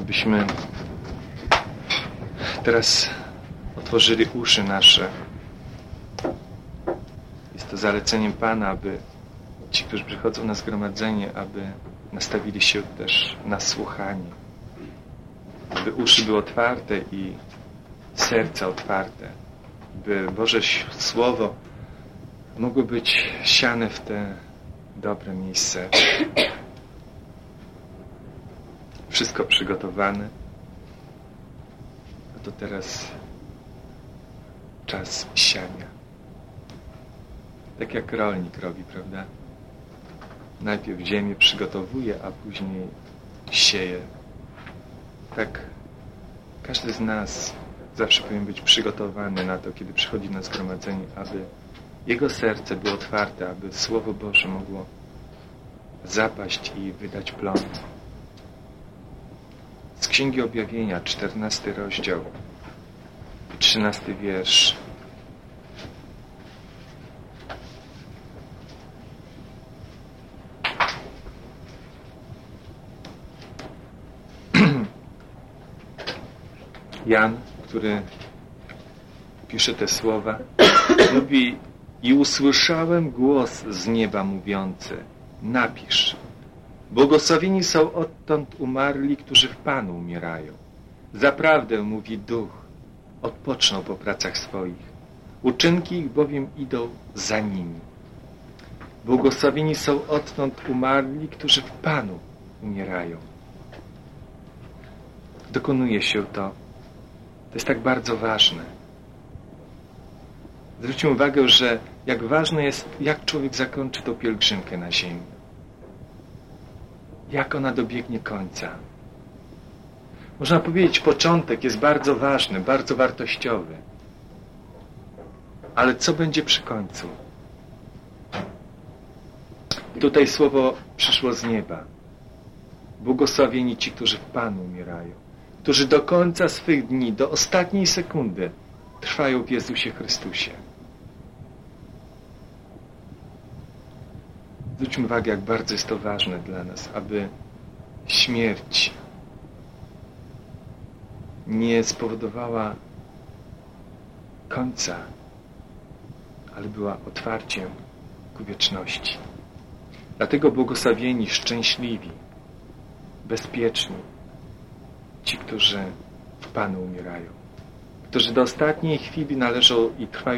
abyśmy teraz otworzyli uszy nasze. Jest to zaleceniem Pana, aby ci, którzy przychodzą na zgromadzenie, aby nastawili się też na słuchanie. Aby uszy były otwarte i serca otwarte. By Boże Słowo mogło być siane w te dobre miejsce. Wszystko przygotowane. A to teraz czas siania. Tak jak rolnik robi, prawda? Najpierw ziemię przygotowuje, a później sieje. Tak każdy z nas zawsze powinien być przygotowany na to, kiedy przychodzi na zgromadzenie, aby jego serce było otwarte, aby Słowo Boże mogło zapaść i wydać plon. Z Księgi Objawienia, 14 rozdział, 13 wiersz. Jan, który pisze te słowa, mówi: i usłyszałem głos z nieba mówiący: napisz, błogosławieni są odtąd umarli, którzy w Panu umierają. Zaprawdę, mówi Duch, odpoczną po pracach swoich. Uczynki ich bowiem idą za nimi. Błogosławieni są odtąd umarli, którzy w Panu umierają. Dokonuje się to. To jest tak bardzo ważne. Zwróćmy uwagę, że jak ważne jest, jak człowiek zakończy tą pielgrzymkę na ziemi. Jak ona dobiegnie końca. Można powiedzieć, początek jest bardzo ważny, bardzo wartościowy. Ale co będzie przy końcu? Tutaj słowo przyszło z nieba. Błogosławieni ci, którzy w Panu umierają, którzy do końca swych dni, do ostatniej sekundy trwają w Jezusie Chrystusie. Zwróćmy uwagę, jak bardzo jest to ważne dla nas, aby śmierć nie spowodowała końca, ale była otwarciem ku wieczności. Dlatego błogosławieni, szczęśliwi, bezpieczni ci, którzy w Panu umierają, którzy do ostatniej chwili należą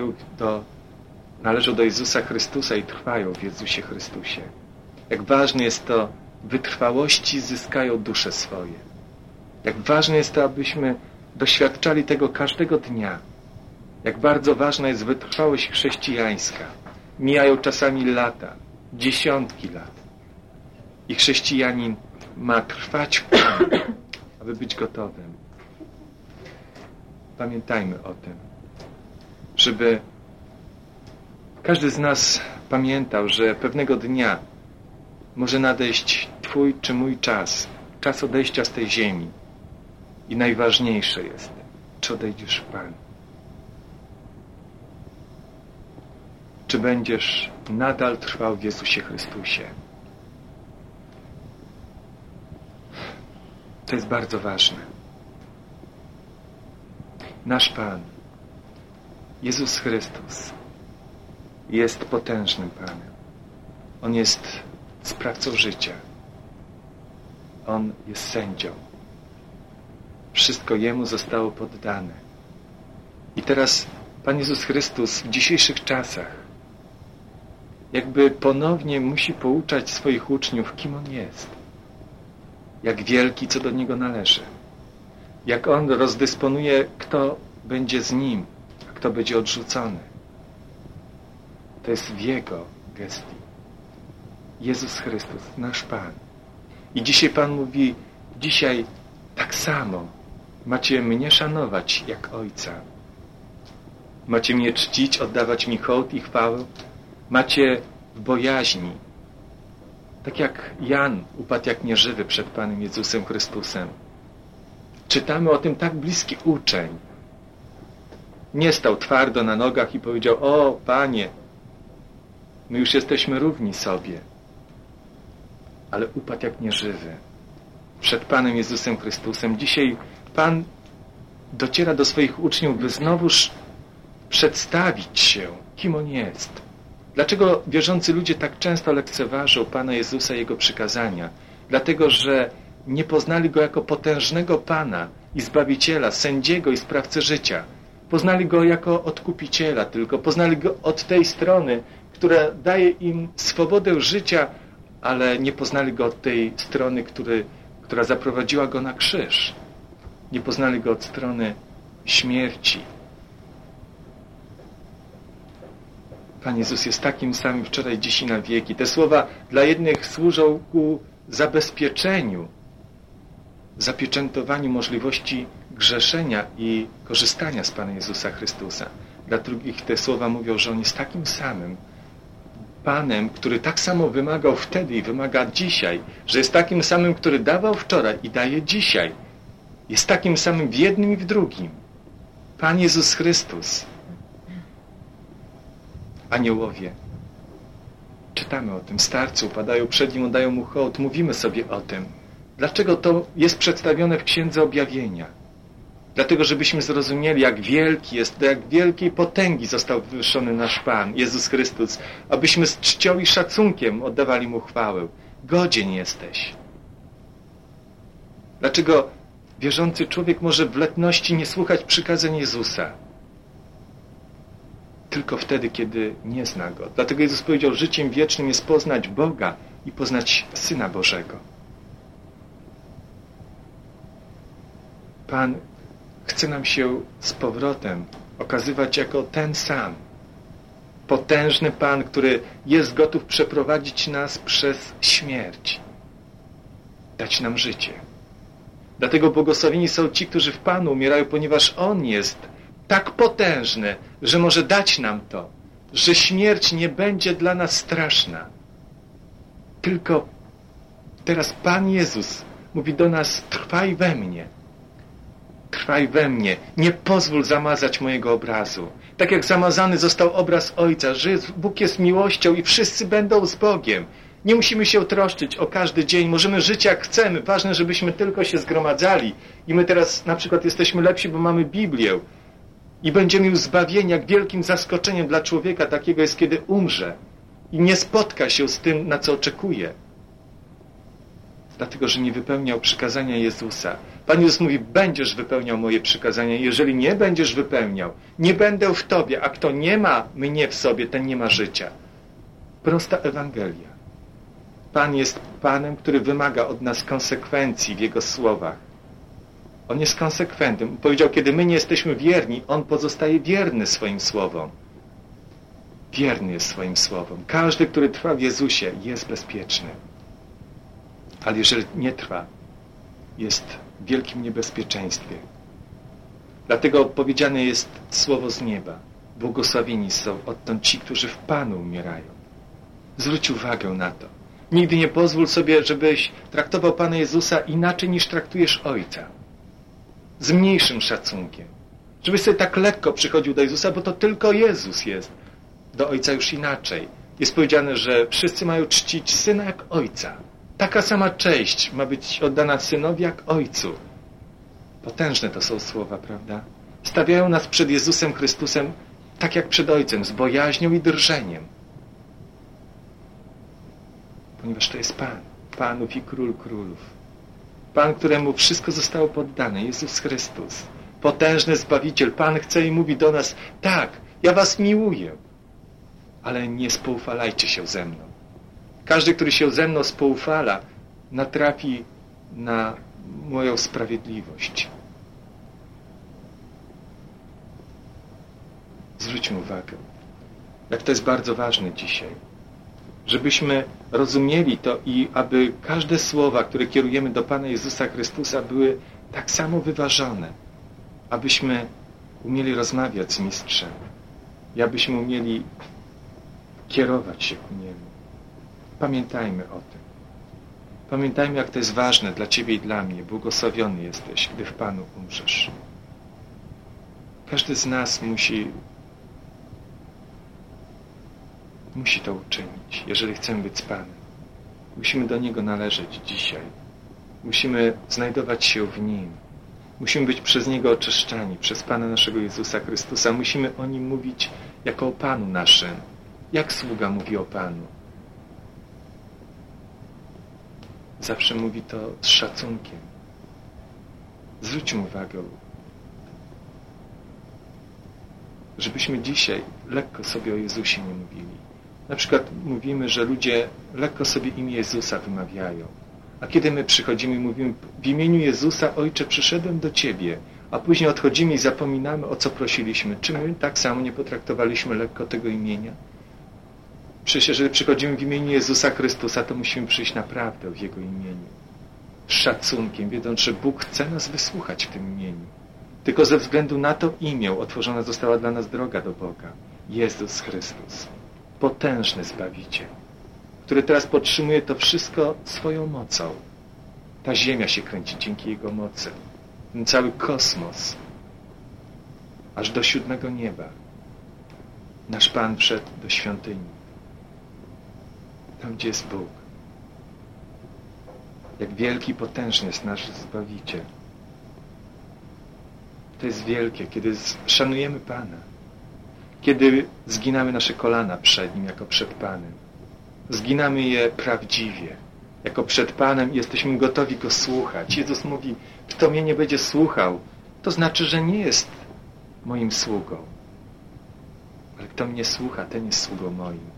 do Jezusa Chrystusa i trwają w Jezusie Chrystusie. Jak ważne jest to, wytrwałości zyskają dusze swoje. Jak ważne jest to, abyśmy doświadczali tego każdego dnia. Jak bardzo ważna jest wytrwałość chrześcijańska. Mijają czasami lata, dziesiątki lat. I chrześcijanin ma trwać w Panu, aby być gotowym. Pamiętajmy o tym, żeby każdy z nas pamiętał, że pewnego dnia może nadejść Twój czy mój czas, czas odejścia z tej ziemi. I najważniejsze jest, czy odejdziesz w Pan. Czy będziesz nadal trwał w Jezusie Chrystusie. To jest bardzo ważne. Nasz Pan, Jezus Chrystus, jest potężnym Panem. On jest sprawcą życia. On jest sędzią. Wszystko Jemu zostało poddane. I teraz Pan Jezus Chrystus w dzisiejszych czasach jakby ponownie musi pouczać swoich uczniów, kim On jest. Jak wielki, co do Niego należy. Jak On rozdysponuje, kto będzie z Nim, a kto będzie odrzucony. To jest w Jego gestii. Jezus Chrystus, nasz Pan. I dzisiaj Pan mówi, dzisiaj tak samo macie mnie szanować jak Ojca. Macie mnie czcić, oddawać mi hołd i chwałę. Macie w bojaźni. Tak jak Jan upadł jak nieżywy przed Panem Jezusem Chrystusem. Czytamy o tym tak bliski uczeń. Nie stał twardo na nogach i powiedział, o Panie, my już jesteśmy równi sobie. Ale upadł jak nieżywy. przed Panem Jezusem Chrystusem. Dzisiaj Pan dociera do swoich uczniów, by znowuż przedstawić się, kim On jest. Dlaczego wierzący ludzie tak często lekceważą Pana Jezusa i Jego przykazania? Dlatego, że nie poznali Go jako potężnego Pana i Zbawiciela, sędziego i sprawcę życia. Poznali Go jako Odkupiciela tylko. Poznali Go od tej strony, która daje im swobodę życia, ale nie poznali Go od tej strony, która zaprowadziła Go na krzyż. Nie poznali Go od strony śmierci. Pan Jezus jest takim samym wczoraj, dziś i na wieki. Te słowa dla jednych służą ku zabezpieczeniu, zapieczętowaniu możliwości grzeszenia i korzystania z Pana Jezusa Chrystusa. Dla drugich te słowa mówią, że On jest takim samym Panem, który tak samo wymagał wtedy i wymaga dzisiaj, że jest takim samym, który dawał wczoraj i daje dzisiaj. Jest takim samym w jednym i w drugim. Pan Jezus Chrystus. Aniołowie. Czytamy o tym. Starcy upadają przed Nim, oddają Mu hołd. Mówimy sobie o tym. Dlaczego to jest przedstawione w Księdze Objawienia? Dlatego, żebyśmy zrozumieli, jak wielki jest, do jak wielkiej potęgi został wywyższony nasz Pan, Jezus Chrystus. Abyśmy z czcią i szacunkiem oddawali Mu chwałę. Godzien jesteś. Dlaczego wierzący człowiek może w letności nie słuchać przykazań Jezusa? Tylko wtedy, kiedy nie zna Go. Dlatego Jezus powiedział, życiem wiecznym jest poznać Boga i poznać Syna Bożego. Pan chce nam się z powrotem okazywać jako ten sam. Potężny Pan, który jest gotów przeprowadzić nas przez śmierć. Dać nam życie. Dlatego błogosławieni są ci, którzy w Panu umierają, ponieważ On jest tak potężny, że może dać nam to, że śmierć nie będzie dla nas straszna. Tylko teraz Pan Jezus mówi do nas, trwaj we mnie. Trwaj we mnie. Nie pozwól zamazać mojego obrazu. Tak jak zamazany został obraz Ojca, że Bóg jest miłością i wszyscy będą z Bogiem. Nie musimy się troszczyć o każdy dzień. Możemy żyć jak chcemy. Ważne, żebyśmy tylko się zgromadzali. I my teraz na przykład jesteśmy lepsi, bo mamy Biblię. I będzie miał zbawienie, jak wielkim zaskoczeniem dla człowieka takiego jest, kiedy umrze i nie spotka się z tym, na co oczekuje. Dlatego, że nie wypełniał przykazania Jezusa. Pan Jezus mówi, będziesz wypełniał moje przykazania. Jeżeli nie będziesz wypełniał, nie będę w tobie, a kto nie ma mnie w sobie, ten nie ma życia. Prosta Ewangelia. Pan jest Panem, który wymaga od nas konsekwencji w Jego słowach. On jest konsekwentnym. Powiedział, kiedy my nie jesteśmy wierni, On pozostaje wierny swoim słowom. Wierny jest swoim słowom. Każdy, który trwa w Jezusie, jest bezpieczny. Ale jeżeli nie trwa, jest w wielkim niebezpieczeństwie. Dlatego powiedziane jest słowo z nieba. Błogosławieni są odtąd ci, którzy w Panu umierają. Zwróć uwagę na to. Nigdy nie pozwól sobie, żebyś traktował Pana Jezusa inaczej niż traktujesz Ojca. Z mniejszym szacunkiem. Żebyś sobie tak lekko przychodził do Jezusa, bo to tylko Jezus jest. Do Ojca już inaczej. Jest powiedziane, że wszyscy mają czcić Syna jak Ojca. Taka sama cześć ma być oddana Synowi jak Ojcu. Potężne to są słowa, prawda? Stawiają nas przed Jezusem Chrystusem tak jak przed Ojcem, z bojaźnią i drżeniem. Ponieważ to jest Pan, Panów i Król Królów. Pan, któremu wszystko zostało poddane, Jezus Chrystus. Potężny Zbawiciel. Pan chce i mówi do nas, tak, ja was miłuję, ale nie spoufalajcie się ze mną. Każdy, który się ze mną spoufala, natrafi na moją sprawiedliwość. Zwróćmy uwagę, jak to jest bardzo ważne dzisiaj. Żebyśmy rozumieli to i aby każde słowa, które kierujemy do Pana Jezusa Chrystusa, były tak samo wyważone. Abyśmy umieli rozmawiać z Mistrzem i abyśmy umieli kierować się ku Niemu. Pamiętajmy o tym. Pamiętajmy, jak to jest ważne dla Ciebie i dla mnie. Błogosławiony jesteś, gdy w Panu umrzesz. Każdy z nas musi to uczynić, jeżeli chcemy być z Panem. Musimy do Niego należeć dzisiaj. Musimy znajdować się w Nim. Musimy być przez Niego oczyszczani, przez Pana naszego Jezusa Chrystusa. Musimy o Nim mówić jako o Panu naszym. Jak sługa mówi o Panu? Zawsze mówi to z szacunkiem. Zwróćmy uwagę, żebyśmy dzisiaj lekko sobie o Jezusie nie mówili. Na przykład mówimy, że ludzie lekko sobie imię Jezusa wymawiają. A kiedy my przychodzimy i mówimy w imieniu Jezusa, Ojcze, przyszedłem do Ciebie, a później odchodzimy i zapominamy, o co prosiliśmy. Czy my tak samo nie potraktowaliśmy lekko tego imienia? Przecież jeżeli przychodzimy w imieniu Jezusa Chrystusa, to musimy przyjść naprawdę w Jego imieniu. Z szacunkiem, wiedząc, że Bóg chce nas wysłuchać w tym imieniu. Tylko ze względu na to imię otworzona została dla nas droga do Boga. Jezus Chrystus. Potężny Zbawiciel, który teraz podtrzymuje to wszystko swoją mocą. Ta ziemia się kręci dzięki Jego mocy. Ten cały kosmos, aż do 7. nieba. Nasz Pan wszedł do świątyni. Tam, gdzie jest Bóg. Jak wielki i potężny jest nasz Zbawiciel. To jest wielkie, kiedy szanujemy Pana. Kiedy zginamy nasze kolana przed Nim, jako przed Panem. Zginamy je prawdziwie, jako przed Panem i jesteśmy gotowi Go słuchać. Jezus mówi, kto mnie nie będzie słuchał, to znaczy, że nie jest moim sługą. Ale kto mnie słucha, ten jest sługą moim.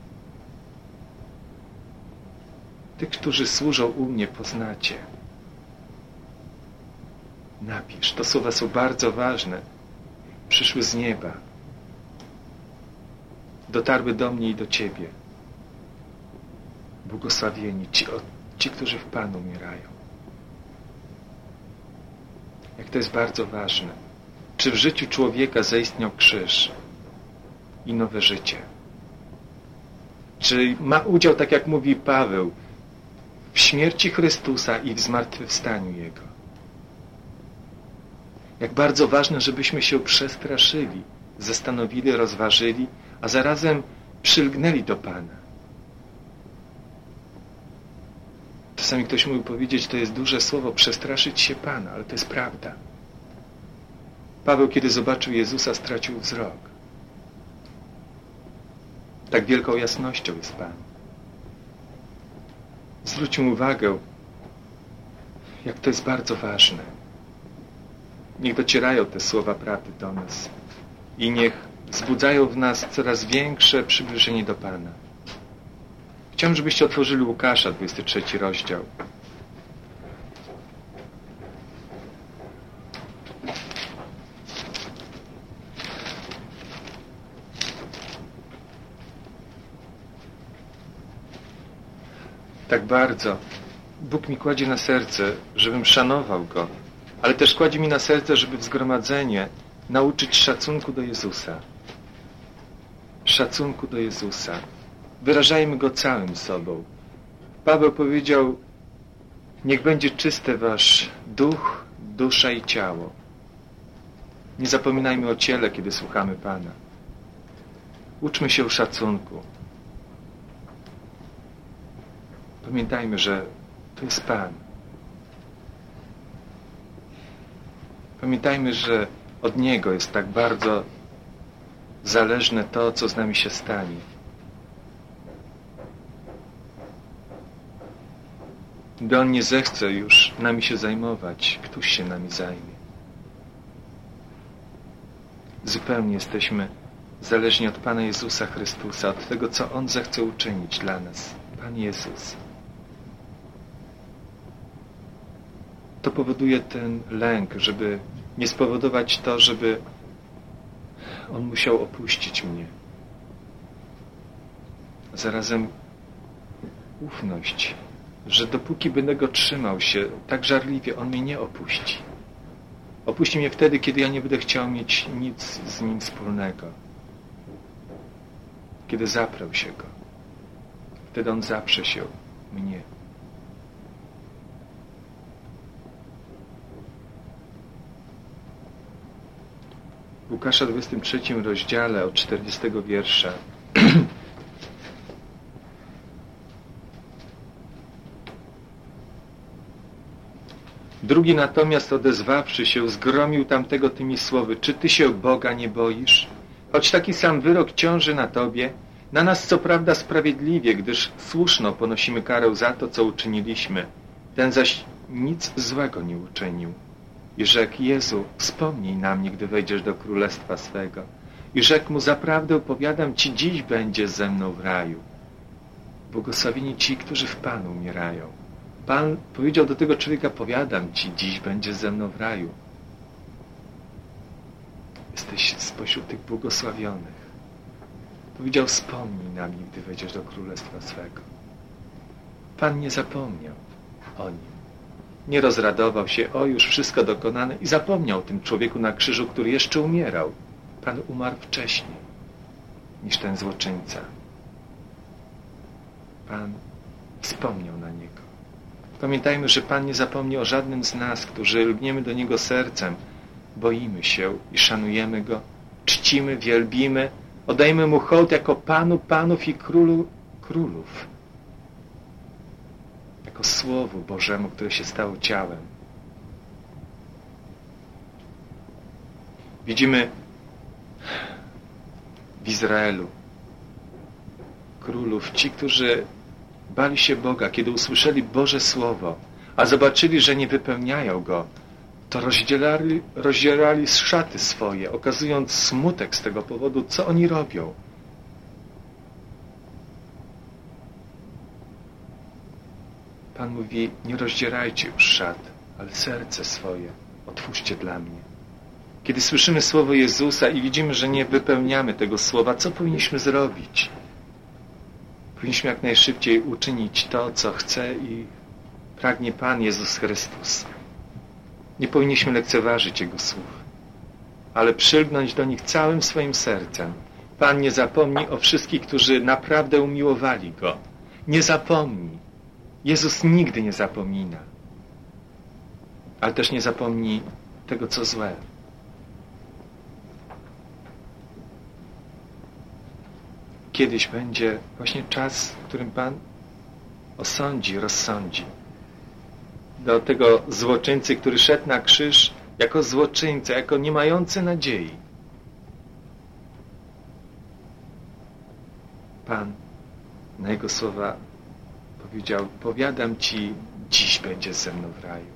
Tych, którzy służą u mnie, poznacie. Napisz. To słowa są bardzo ważne. Przyszły z nieba. Dotarły do mnie i do Ciebie. Błogosławieni ci, którzy w Panu umierają. Jak to jest bardzo ważne. Czy w życiu człowieka zaistniał krzyż i nowe życie? Czy ma udział, tak jak mówi Paweł, w śmierci Chrystusa i w zmartwychwstaniu Jego? Jak bardzo ważne, żebyśmy się przestraszyli, zastanowili, rozważyli, a zarazem przylgnęli do Pana. Czasami ktoś mógł powiedzieć, to jest duże słowo, przestraszyć się Pana, ale to jest prawda. Paweł, kiedy zobaczył Jezusa, stracił wzrok. Tak wielką jasnością jest Pan. Zwróćmy uwagę, jak to jest bardzo ważne. Niech docierają te słowa prawdy do nas i niech wzbudzają w nas coraz większe przybliżenie do Pana. Chciałbym, żebyście otworzyli Łukasza, 23 rozdział. Tak bardzo Bóg mi kładzie na serce, żebym szanował Go, ale też kładzie mi na serce, żeby w zgromadzenie nauczyć szacunku do Jezusa. Szacunku do Jezusa. Wyrażajmy Go całym sobą. Paweł powiedział, niech będzie czyste wasz duch, dusza i ciało. Nie zapominajmy o ciele, kiedy słuchamy Pana. Uczmy się szacunku. Pamiętajmy, że to jest Pan. Pamiętajmy, że od Niego jest tak bardzo zależne to, co z nami się stanie. Gdy On nie zechce już nami się zajmować, któż się nami zajmie? Zupełnie jesteśmy zależni od Pana Jezusa Chrystusa, od tego, co On zechce uczynić dla nas. Pan Jezus. To powoduje ten lęk, żeby nie spowodować to, żeby On musiał opuścić mnie. A zarazem ufność, że dopóki będę Go trzymał się tak żarliwie, On mnie nie opuści. Opuści mnie wtedy, kiedy ja nie będę chciał mieć nic z Nim wspólnego. Kiedy zaprę się Go. Wtedy On zaprze się mnie. W Łukasza 23 rozdziale od 40 wiersza Drugi natomiast odezwawszy się, zgromił tamtego tymi słowy: czy ty się Boga nie boisz? Choć taki sam wyrok ciąży na tobie, na nas co prawda sprawiedliwie, gdyż słuszno ponosimy karę za to, co uczyniliśmy. Ten zaś nic złego nie uczynił. I rzekł: Jezu, wspomnij na mnie, gdy wejdziesz do królestwa swego. I rzekł mu: zaprawdę powiadam ci, dziś będziesz ze mną w raju. Błogosławieni ci, którzy w Panu umierają. Pan powiedział do tego człowieka: powiadam ci, dziś będziesz ze mną w raju. Jesteś spośród tych błogosławionych. Powiedział: wspomnij na mnie, gdy wejdziesz do królestwa swego. Pan nie zapomniał o nim. Nie rozradował się: o, już wszystko dokonane, i zapomniał o tym człowieku na krzyżu, który jeszcze umierał. Pan umarł wcześniej niż ten złoczyńca. Pan wspomniał na niego. Pamiętajmy, że Pan nie zapomni o żadnym z nas, którzy lgniemy do Niego sercem, boimy się i szanujemy Go, czcimy, wielbimy, oddajemy Mu hołd jako Panu Panów i Królu Królów, jako Słowu Bożemu, które się stało ciałem. Widzimy w Izraelu królów, ci, którzy bali się Boga, kiedy usłyszeli Boże Słowo, a zobaczyli, że nie wypełniają Go, to rozdzierali szaty swoje, okazując smutek z tego powodu, co oni robią. Pan mówi: nie rozdzierajcie już szat, ale serce swoje otwórzcie dla mnie. Kiedy słyszymy Słowo Jezusa i widzimy, że nie wypełniamy tego Słowa, co powinniśmy zrobić? Powinniśmy jak najszybciej uczynić to, co chce i pragnie Pan Jezus Chrystus. Nie powinniśmy lekceważyć Jego słów, ale przylgnąć do nich całym swoim sercem. Pan nie zapomni o wszystkich, którzy naprawdę umiłowali Go. Nie zapomni. Jezus nigdy nie zapomina. Ale też nie zapomni tego, co złe. Kiedyś będzie właśnie czas, w którym Pan osądzi, rozsądzi. Do tego złoczyńcy, który szedł na krzyż jako złoczyńca, jako nie mający nadziei. Pan na jego słowa powiedział: powiadam ci, dziś będziesz ze mną w raju.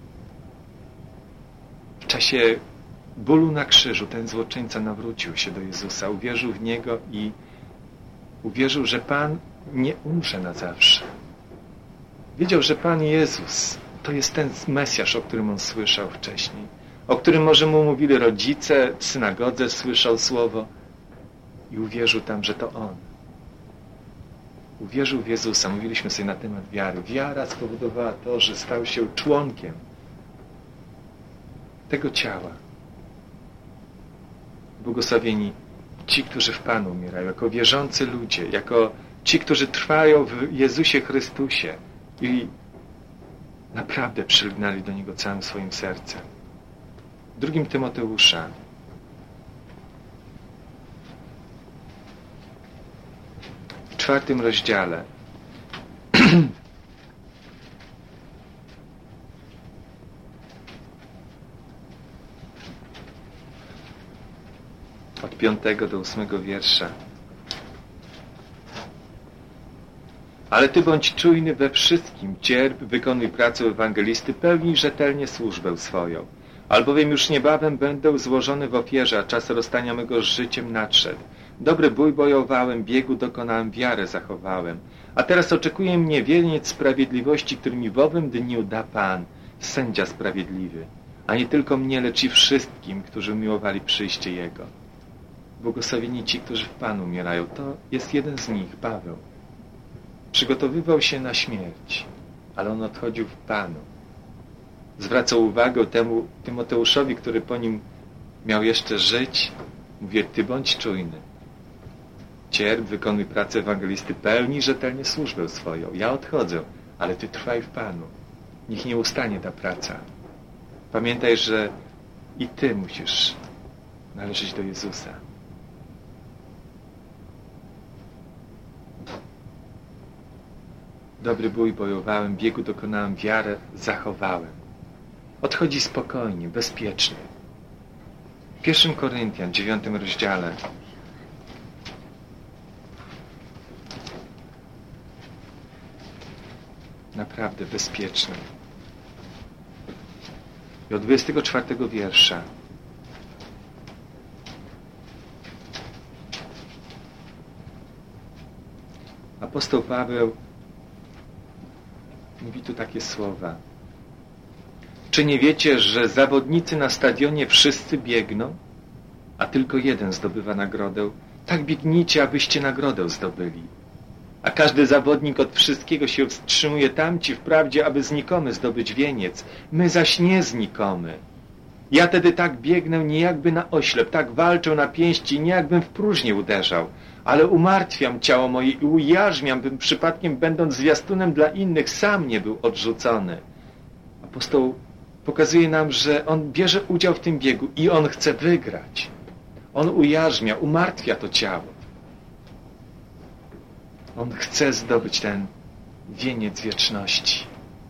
W czasie bólu na krzyżu ten złoczyńca nawrócił się do Jezusa, uwierzył w Niego i uwierzył, że Pan nie umrze na zawsze. Wiedział, że Pan Jezus to jest ten Mesjasz, o którym on słyszał wcześniej, o którym może mu mówili rodzice, w synagodze słyszał słowo i uwierzył tam, że to On. Uwierzył w Jezusa. Mówiliśmy sobie na temat wiary. Wiara spowodowała to, że stał się członkiem tego ciała. Błogosławieni ci, którzy w Panu umierają, jako wierzący ludzie, jako ci, którzy trwają w Jezusie Chrystusie i naprawdę przylgnęli do Niego całym swoim sercem. W 2 Tymoteusza, w 4 rozdziale, od 5 do 8 wiersza. Ale ty bądź czujny we wszystkim, cierp, wykonuj pracę ewangelisty, pełnij rzetelnie służbę swoją. Albowiem już niebawem będę złożony w ofierze, a czas rozstania mego z życiem nadszedł. Dobry bój bojowałem, biegu dokonałem, wiarę zachowałem. A teraz oczekuje mnie wieniec sprawiedliwości, który mi w owym dniu da Pan, sędzia sprawiedliwy. A nie tylko mnie, lecz i wszystkim, którzy umiłowali przyjście Jego. Błogosławieni ci, którzy w Panu umierają. To jest jeden z nich, Paweł. Przygotowywał się na śmierć, ale on odchodził w Panu. Zwracał uwagę temu Tymoteuszowi, który po nim miał jeszcze żyć. Mówię: ty bądź czujny. Cierp, wykonuj pracę ewangelisty, pełnij rzetelnie służbę swoją. Ja odchodzę, ale ty trwaj w Panu. Niech nie ustanie ta praca. Pamiętaj, że i ty musisz należeć do Jezusa. Dobry bój bojowałem, biegu dokonałem, wiarę zachowałem. Odchodzi spokojnie, bezpiecznie. W 1 Koryntian, 9 rozdziale, naprawdę bezpieczny. I od 24 wiersza apostoł Paweł mówi tu takie słowa. Czy nie wiecie, że zawodnicy na stadionie wszyscy biegną, a tylko jeden zdobywa nagrodę? Tak biegnijcie, abyście nagrodę zdobyli. A każdy zawodnik od wszystkiego się wstrzymuje, tamci wprawdzie, aby znikomy zdobyć wieniec, my zaś nie znikomy. Ja tedy tak biegnę nie jakby na oślep, tak walczę na pięści, nie jakbym w próżnię uderzał, ale umartwiam ciało moje i ujarzmiam, bym przypadkiem, będąc zwiastunem dla innych, sam nie był odrzucony. Apostoł pokazuje nam, że on bierze udział w tym biegu i on chce wygrać. On ujarzmia, umartwia to ciało. On chce zdobyć ten wieniec wieczności.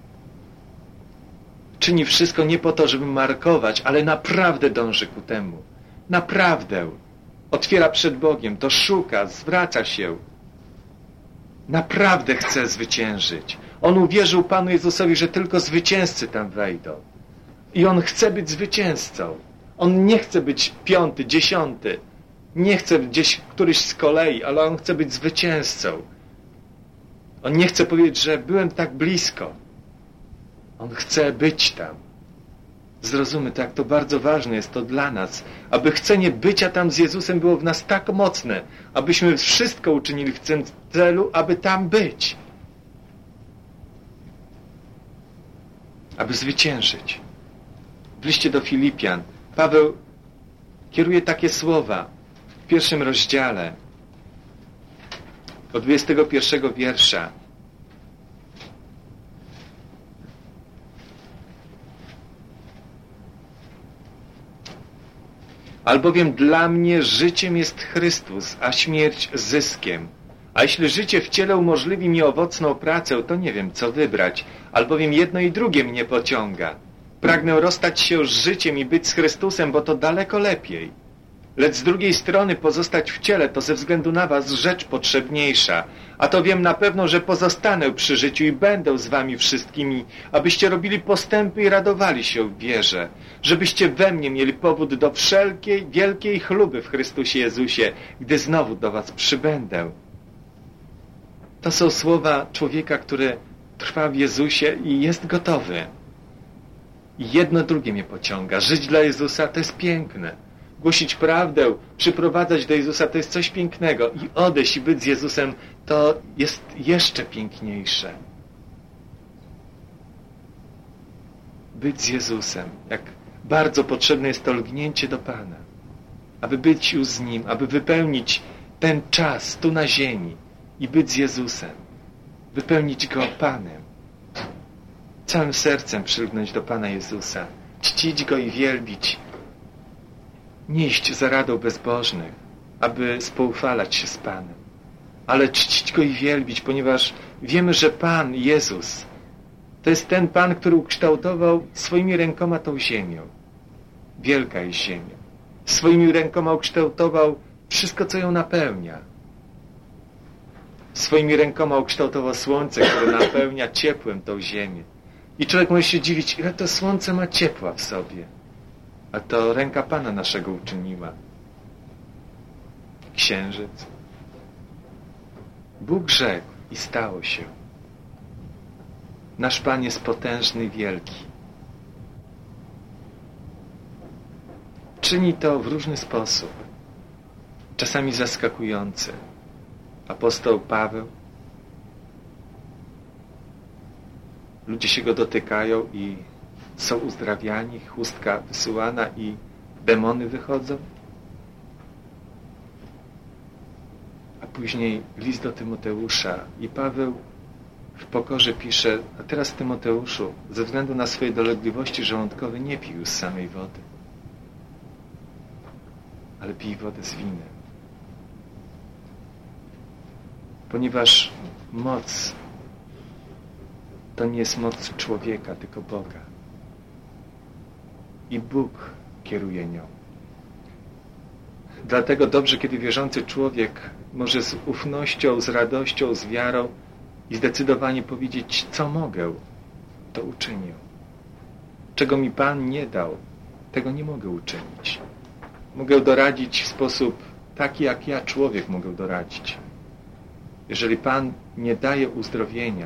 Czyni wszystko nie po to, żeby markować, ale naprawdę dąży ku temu. Naprawdę. Otwiera przed Bogiem, to szuka, zwraca się. Naprawdę chce zwyciężyć. On uwierzył Panu Jezusowi, że tylko zwycięzcy tam wejdą. I on chce być zwycięzcą. On nie chce być 5., 10. Nie chce gdzieś któryś z kolei, ale on chce być zwycięzcą. On nie chce powiedzieć, że byłem tak blisko. On chce być tam. Zrozumy to, jak to bardzo ważne jest to dla nas, aby chcenie bycia tam z Jezusem było w nas tak mocne, abyśmy wszystko uczynili w tym celu, aby tam być. Aby zwyciężyć. W liście do Filipian Paweł kieruje takie słowa w 1 rozdziale od 21 wiersza. Albowiem dla mnie życiem jest Chrystus, a śmierć zyskiem. A jeśli życie w ciele umożliwi mi owocną pracę, to nie wiem, co wybrać, albowiem jedno i drugie mnie pociąga. Pragnę rozstać się z życiem i być z Chrystusem, bo to daleko lepiej. Lecz z drugiej strony pozostać w ciele to ze względu na was rzecz potrzebniejsza. A to wiem na pewno, że pozostanę przy życiu i będę z wami wszystkimi, abyście robili postępy i radowali się w wierze, żebyście we mnie mieli powód do wszelkiej wielkiej chluby w Chrystusie Jezusie, gdy znowu do was przybędę. To są słowa człowieka, który trwa w Jezusie i jest gotowy. I jedno drugie mnie pociąga. Żyć dla Jezusa to jest piękne. Głosić prawdę, przyprowadzać do Jezusa to jest coś pięknego. I odejść i być z Jezusem to jest jeszcze piękniejsze. Być z Jezusem. Jak bardzo potrzebne jest to lgnięcie do Pana. Aby być już z Nim, aby wypełnić ten czas tu na ziemi i być z Jezusem. Wypełnić Go Panem. Całym sercem przylgnąć do Pana Jezusa. Czcić Go i wielbić. Nie iść za radą bezbożnych, aby spoufalać się z Panem, ale czcić Go i wielbić, ponieważ wiemy, że Pan Jezus to jest ten Pan, który ukształtował swoimi rękoma tą ziemię. Wielka jest ziemia. Swoimi rękoma ukształtował wszystko, co ją napełnia. Swoimi rękoma ukształtował słońce, które napełnia ciepłem tą ziemię. I człowiek może się dziwić, ile to słońce ma ciepła w sobie. A to ręka Pana naszego uczyniła. Księżyc. Bóg rzekł i stało się. Nasz Pan jest potężny i wielki. Czyni to w różny sposób. Czasami zaskakujący. Apostoł Paweł. Ludzie się go dotykają i są uzdrawiani, chustka wysyłana i demony wychodzą. A później list do Tymoteusza i Paweł w pokorze pisze, a teraz Tymoteuszu, ze względu na swoje dolegliwości żołądkowe nie pij już samej wody, ale pij wodę z winem. Ponieważ moc to nie jest moc człowieka, tylko Boga. i Bóg kieruje nią. Dlatego dobrze, kiedy wierzący człowiek może z ufnością, z radością, z wiarą i zdecydowanie powiedzieć, co mogę, to uczynię. Czego mi Pan nie dał, tego nie mogę uczynić. Mogę doradzić w sposób taki, jak ja, człowiek, mogę doradzić. Jeżeli Pan nie daje uzdrowienia,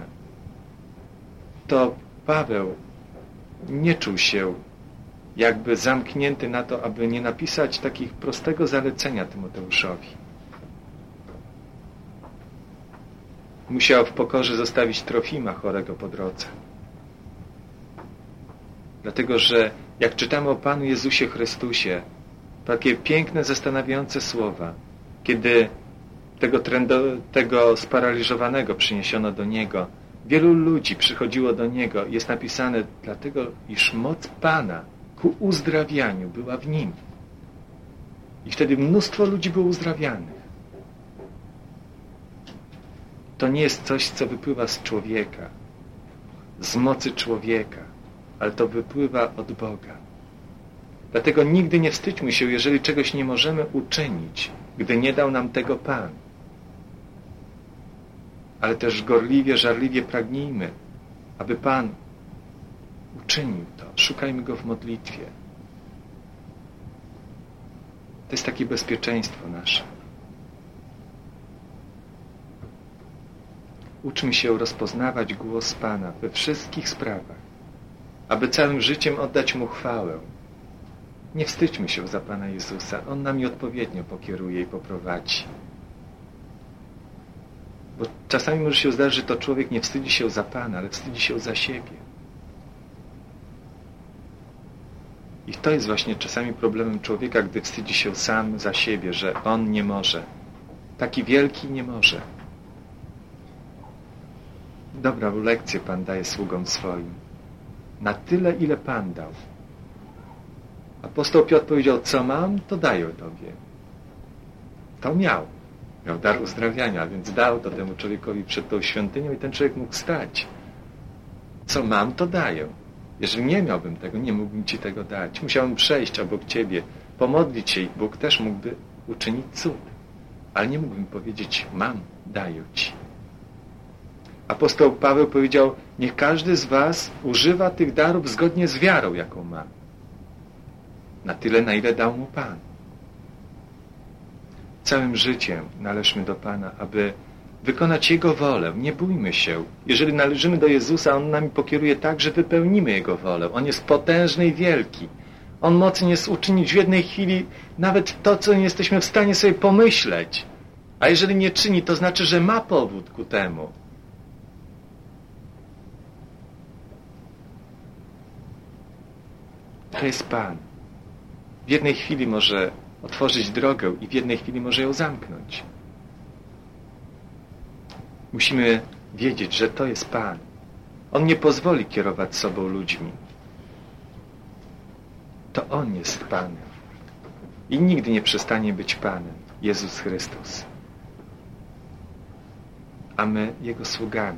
to Paweł nie czuł się jakby zamknięty na to, aby nie napisać takiego prostego zalecenia Tymoteuszowi. Musiał w pokorze zostawić Trofima chorego po drodze. Dlatego, że jak czytamy o Panu Jezusie Chrystusie, takie piękne, zastanawiające słowa, kiedy tego sparaliżowanego przyniesiono do Niego, wielu ludzi przychodziło do Niego. Jest napisane, dlatego iż moc Pana ku uzdrawianiu była w Nim. I wtedy mnóstwo ludzi było uzdrawianych. To nie jest coś, co wypływa z człowieka, z mocy człowieka, ale to wypływa od Boga. Dlatego nigdy nie wstydźmy się, jeżeli czegoś nie możemy uczynić, gdy nie dał nam tego Pan. Ale też gorliwie, żarliwie pragnijmy, aby Pan uczynił to. Szukajmy Go w modlitwie. To jest takie bezpieczeństwo nasze. Uczmy się rozpoznawać głos Pana we wszystkich sprawach, aby całym życiem oddać Mu chwałę. Nie wstydźmy się za Pana Jezusa. On nami odpowiednio pokieruje i poprowadzi. Bo czasami może się zdarzyć, że to człowiek nie wstydzi się za Pana, ale wstydzi się za siebie. I to jest właśnie czasami problemem człowieka, gdy wstydzi się sam za siebie, że on nie może. Taki wielki nie może. Dobrą lekcję Pan daje sługom swoim. Na tyle, ile Pan dał. Apostoł Piotr powiedział, co mam, to daję Tobie. To miał. Miał dar uzdrawiania, więc dał to temu człowiekowi przed tą świątynią i ten człowiek mógł stać. Co mam, to daję. Jeżeli nie miałbym tego, nie mógłbym Ci tego dać. Musiałbym przejść obok Ciebie, pomodlić się i Bóg też mógłby uczynić cud. Ale nie mógłbym powiedzieć, mam, daję Ci. Apostoł Paweł powiedział, niech każdy z was używa tych darów zgodnie z wiarą, jaką ma. Na tyle, na ile dał mu Pan. Całym życiem należmy do Pana, aby wykonać Jego wolę. Nie bójmy się. Jeżeli należymy do Jezusa, On nami pokieruje tak, że wypełnimy Jego wolę. On jest potężny i wielki. On mocny jest uczynić w jednej chwili nawet to, co nie jesteśmy w stanie sobie pomyśleć. A jeżeli nie czyni, to znaczy, że ma powód ku temu. To jest Pan. W jednej chwili może otworzyć drogę i w jednej chwili może ją zamknąć. Musimy wiedzieć, że to jest Pan. On nie pozwoli kierować sobą ludźmi. To On jest Panem. I nigdy nie przestanie być Panem. Jezus Chrystus. A my Jego sługami.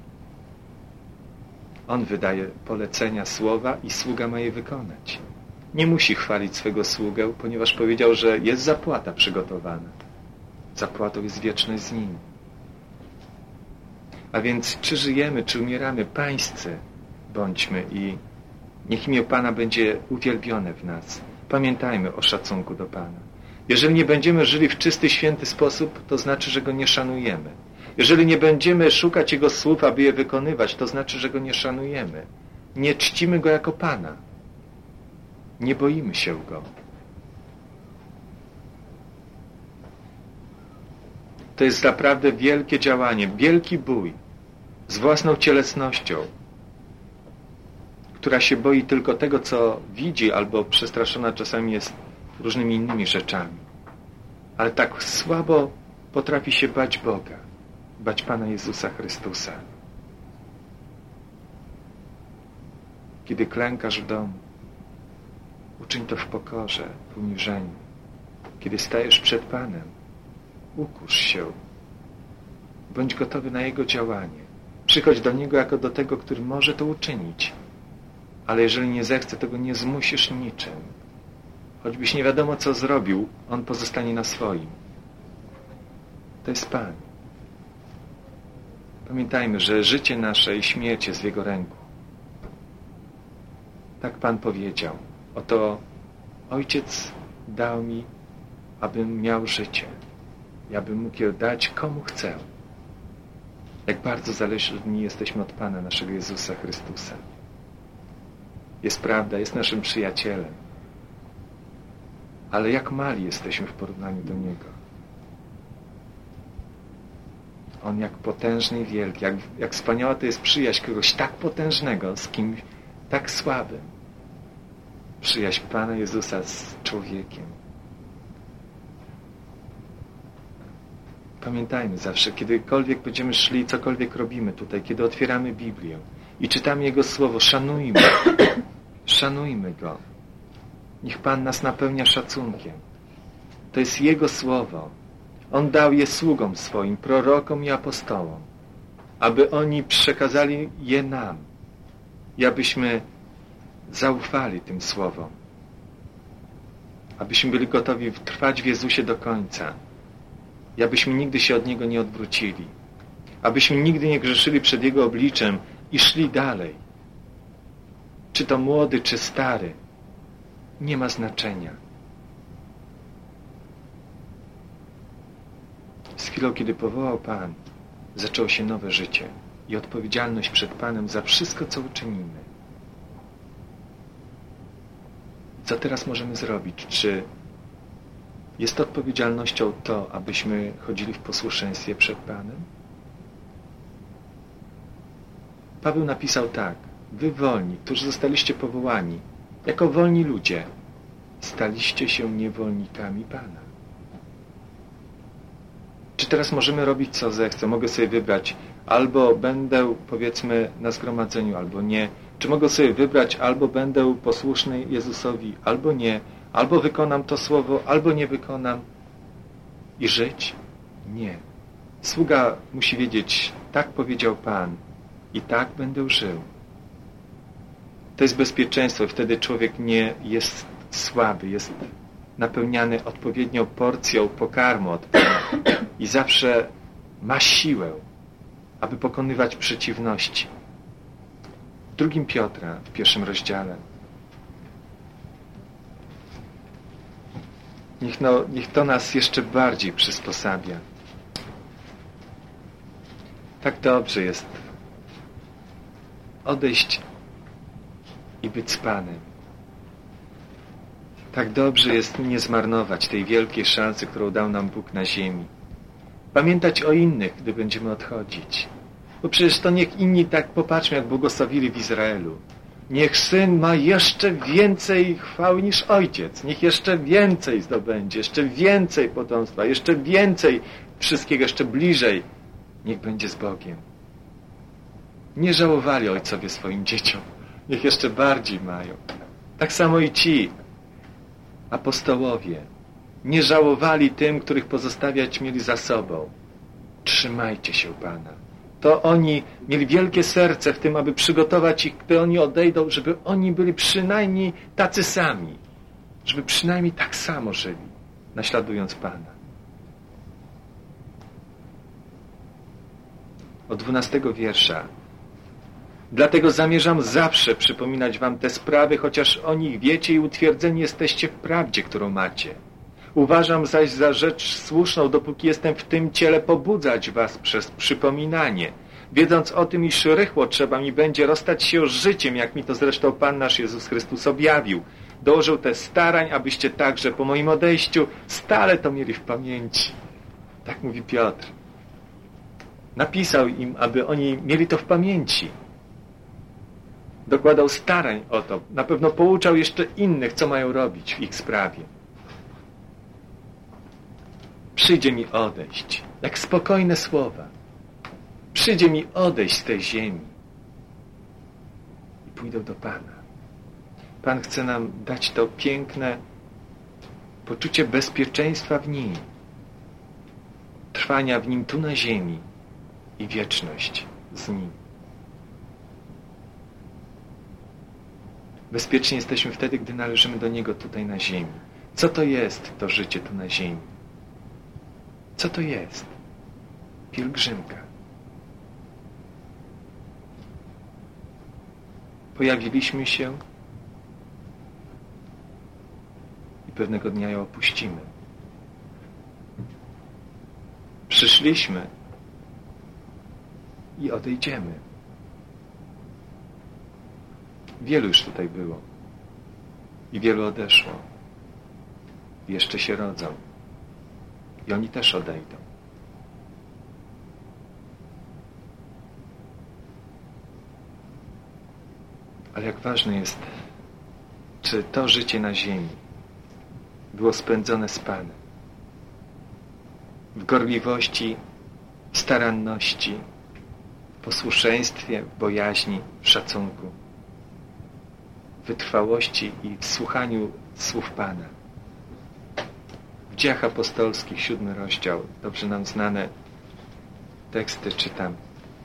On wydaje polecenia, słowa i sługa ma je wykonać. Nie musi chwalić swego sługę, ponieważ powiedział, że jest zapłata przygotowana. Zapłatą jest wieczność z Nim. A więc czy żyjemy, czy umieramy, pańscy bądźmy i niech imię Pana będzie uwielbione w nas. Pamiętajmy o szacunku do Pana. Jeżeli nie będziemy żyli w czysty, święty sposób, to znaczy, że Go nie szanujemy. Jeżeli nie będziemy szukać Jego słów, aby je wykonywać, to znaczy, że Go nie szanujemy. Nie czcimy Go jako Pana. Nie boimy się Go. To jest naprawdę wielkie działanie, wielki bój z własną cielesnością, która się boi tylko tego, co widzi, albo przestraszona czasami jest różnymi innymi rzeczami. Ale tak słabo potrafi się bać Boga, bać Pana Jezusa Chrystusa. Kiedy klękasz w domu, uczyń to w pokorze, w uniżeniu. Kiedy stajesz przed Panem, ukusz się. Bądź gotowy na Jego działanie. Przychodź do Niego jako do tego, który może to uczynić. Ale jeżeli nie zechce, to go nie zmusisz niczym. Choćbyś nie wiadomo, co zrobił, on pozostanie na swoim. To jest Pan. Pamiętajmy, że życie nasze i śmierć jest w Jego ręku. Tak Pan powiedział. Oto Ojciec dał mi, abym miał życie. I abym mógł je dać komu chcę. Jak bardzo zależni jesteśmy od Pana naszego Jezusa Chrystusa. Jest prawda, jest naszym przyjacielem. Ale jak mali jesteśmy w porównaniu do Niego. On jak potężny i wielki, jak wspaniała to jest przyjaźń kogoś tak potężnego z kimś tak słabym. Przyjaźń Pana Jezusa z człowiekiem. Pamiętajmy zawsze, kiedykolwiek będziemy szli, cokolwiek robimy tutaj, kiedy otwieramy Biblię i czytamy Jego Słowo, szanujmy. Szanujmy Go. Niech Pan nas napełnia szacunkiem. To jest Jego Słowo. On dał je sługom swoim, prorokom i apostołom, aby oni przekazali je nam i abyśmy zaufali tym słowom. Abyśmy byli gotowi trwać w Jezusie do końca. I abyśmy nigdy się od Niego nie odwrócili. Abyśmy nigdy nie grzeszyli przed Jego obliczem i szli dalej. Czy to młody, czy stary, nie ma znaczenia. Z chwilą, kiedy powołał Pan, zaczęło się nowe życie i odpowiedzialność przed Panem za wszystko, co uczynimy. Co teraz możemy zrobić? Czy jest odpowiedzialnością to, abyśmy chodzili w posłuszeństwie przed Panem? Paweł napisał tak: wy wolni, którzy zostaliście powołani, jako wolni ludzie, staliście się niewolnikami Pana. Czy teraz możemy robić, co zechcę? Mogę sobie wybrać, albo będę, powiedzmy, na zgromadzeniu, albo nie. Czy mogę sobie wybrać, albo będę posłuszny Jezusowi, albo nie. Albo wykonam to słowo, albo nie wykonam. I żyć? Nie. Sługa musi wiedzieć, tak powiedział Pan i tak będę żył. To jest bezpieczeństwo i wtedy człowiek nie jest słaby, jest napełniany odpowiednią porcją pokarmu od Pana i zawsze ma siłę, aby pokonywać przeciwności. W 2 Piotra, w 1 rozdziale. Niech to nas jeszcze bardziej przysposabia. Tak dobrze jest odejść i być z Panem. Tak dobrze jest nie zmarnować tej wielkiej szansy, którą dał nam Bóg na ziemi. Pamiętać o innych, gdy będziemy odchodzić. Bo przecież to niech inni tak popatrzmy, jak błogosławili w Izraelu. Niech syn ma jeszcze więcej chwały niż ojciec. Niech jeszcze więcej zdobędzie, jeszcze więcej potomstwa, jeszcze więcej wszystkiego, jeszcze bliżej. Niech będzie z Bogiem. Nie żałowali ojcowie swoim dzieciom. Niech jeszcze bardziej mają. Tak samo i ci apostołowie nie żałowali tym, których pozostawiać mieli za sobą. Trzymajcie się Pana. To oni mieli wielkie serce w tym, aby przygotować ich, gdy oni odejdą, żeby oni byli przynajmniej tacy sami. Żeby przynajmniej tak samo żyli, naśladując Pana. Od 12 wiersza. Dlatego zamierzam zawsze przypominać wam te sprawy, chociaż o nich wiecie i utwierdzeni jesteście w prawdzie, którą macie. Uważam zaś za rzecz słuszną, dopóki jestem w tym ciele, pobudzać was przez przypominanie, wiedząc o tym, iż rychło trzeba mi będzie rozstać się z życiem, jak mi to zresztą Pan nasz Jezus Chrystus objawił. Dołożył te starań, abyście także po moim odejściu stale to mieli w pamięci. Tak mówi Piotr. Napisał im, aby oni mieli to w pamięci. Dokładał starań o to. Na pewno pouczał jeszcze innych, co mają robić w ich sprawie. Przyjdzie mi odejść, jak spokojne słowa. Przyjdzie mi odejść z tej ziemi i pójdę do Pana. Pan chce nam dać to piękne poczucie bezpieczeństwa w Nim, trwania w Nim tu na ziemi i wieczność z Nim. Bezpieczni jesteśmy wtedy, gdy należymy do Niego tutaj na ziemi. Co to jest to życie tu na ziemi? Co to jest? Pielgrzymka. Pojawiliśmy się i pewnego dnia ją opuścimy. Przyszliśmy i odejdziemy. Wielu już tutaj było i wielu odeszło. Jeszcze się rodzą i oni też odejdą. Ale jak ważne jest, czy to życie na ziemi było spędzone z Panem w gorliwości, w staranności, w posłuszeństwie, w bojaźni, w szacunku, w wytrwałości i w słuchaniu słów Pana. W Dziejach Apostolskich, 7 rozdział, dobrze nam znane teksty czytam.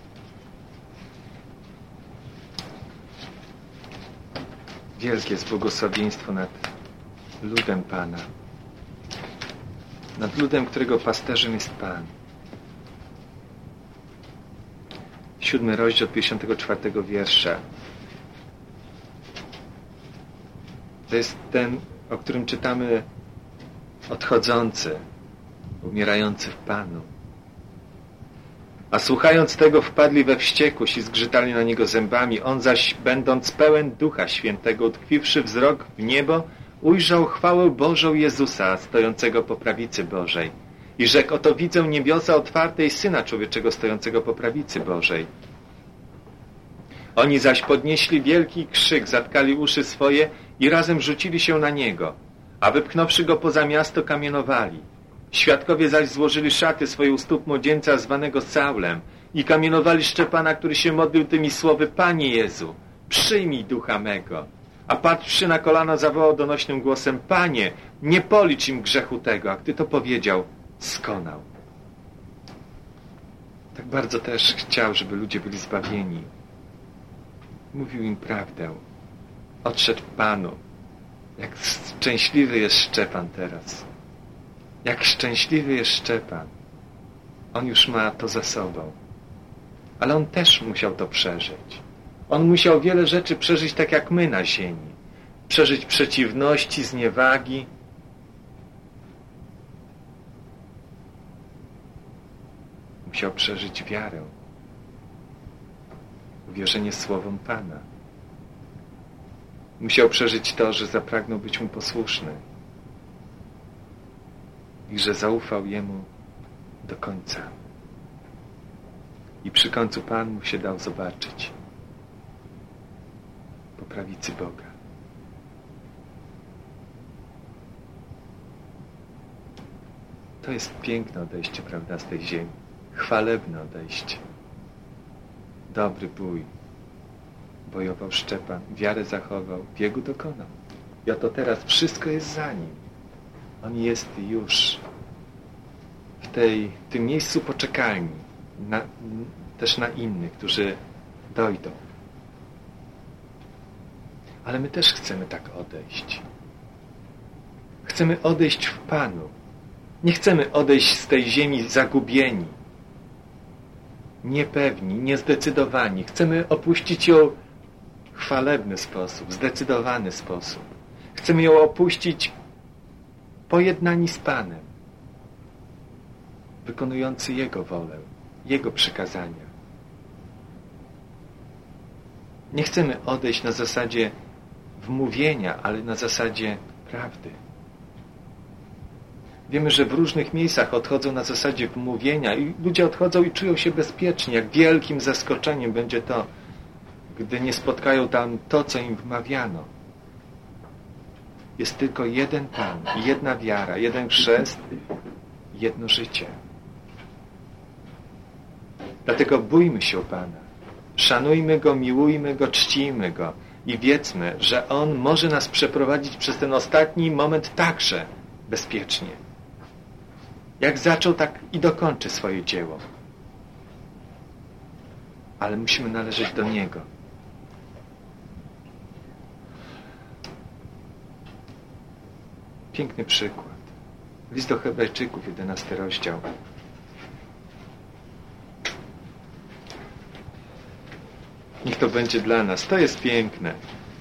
Wielkie jest błogosławieństwo nad ludem Pana. Nad ludem, którego pasterzem jest Pan. 7 rozdział 54 wiersza. To jest ten, o którym czytamy odchodzący, umierający w Panu. A słuchając tego wpadli we wściekłość i zgrzytali na Niego zębami. On zaś, będąc pełen Ducha Świętego, utkwiwszy wzrok w niebo, ujrzał chwałę Bożą Jezusa, stojącego po prawicy Bożej. I rzekł, oto widzę niebiosa otwarte i Syna Człowieczego stojącego po prawicy Bożej. Oni zaś podnieśli wielki krzyk, zatkali uszy swoje i razem rzucili się na Niego, a wypchnąwszy Go poza miasto, kamienowali. Świadkowie zaś złożyli szaty swoje u stóp młodzieńca zwanego Saulem i kamienowali Szczepana, który się modlił tymi słowy, Panie Jezu, przyjmij ducha mego. A patrzszy na kolana, zawołał donośnym głosem, Panie, nie policz im grzechu tego, a gdy to powiedział, skonał. Tak bardzo też chciał, żeby ludzie byli zbawieni. Mówił im prawdę. Odszedł Panu. Jak szczęśliwy jest Szczepan teraz. Jak szczęśliwy jest Szczepan. On już ma to za sobą. Ale on też musiał to przeżyć. On musiał wiele rzeczy przeżyć tak jak my na ziemi. Przeżyć przeciwności, zniewagi. Musiał przeżyć wiarę. Uwierzenie słowom Pana. Musiał przeżyć to, że zapragnął być Mu posłuszny. I że zaufał Jemu do końca. I przy końcu Pan mu się dał zobaczyć. Po prawicy Boga. To jest piękne odejście, prawda, z tej ziemi. Chwalebne odejście. Dobry bój. Bojował Szczepan, wiarę zachował, biegu dokonał. I oto teraz wszystko jest za nim. On jest już w tym miejscu poczekalni. Też na innych, którzy dojdą. Ale my też chcemy tak odejść. Chcemy odejść w Panu. Nie chcemy odejść z tej ziemi zagubieni, niepewni, niezdecydowani. Chcemy opuścić ją w chwalebny sposób, zdecydowany sposób. Chcemy ją opuścić pojednani z Panem, wykonujący Jego wolę, Jego przykazania. Nie chcemy odejść na zasadzie wmówienia, ale na zasadzie prawdy. Wiemy, że w różnych miejscach odchodzą na zasadzie wmówienia i ludzie odchodzą i czują się bezpiecznie. Jak wielkim zaskoczeniem będzie to, gdy nie spotkają tam to, co im wmawiano. Jest tylko jeden Pan, jedna wiara, jeden chrzest, jedno życie. Dlatego bójmy się Pana. Szanujmy Go, miłujmy Go, czcijmy Go i wiedzmy, że On może nas przeprowadzić przez ten ostatni moment także bezpiecznie. Jak zaczął, tak i dokończy swoje dzieło. Ale musimy należeć do Niego. piękny przykład. List do Hebrajczyków, 11 rozdział. Niech to będzie dla nas. To jest piękne.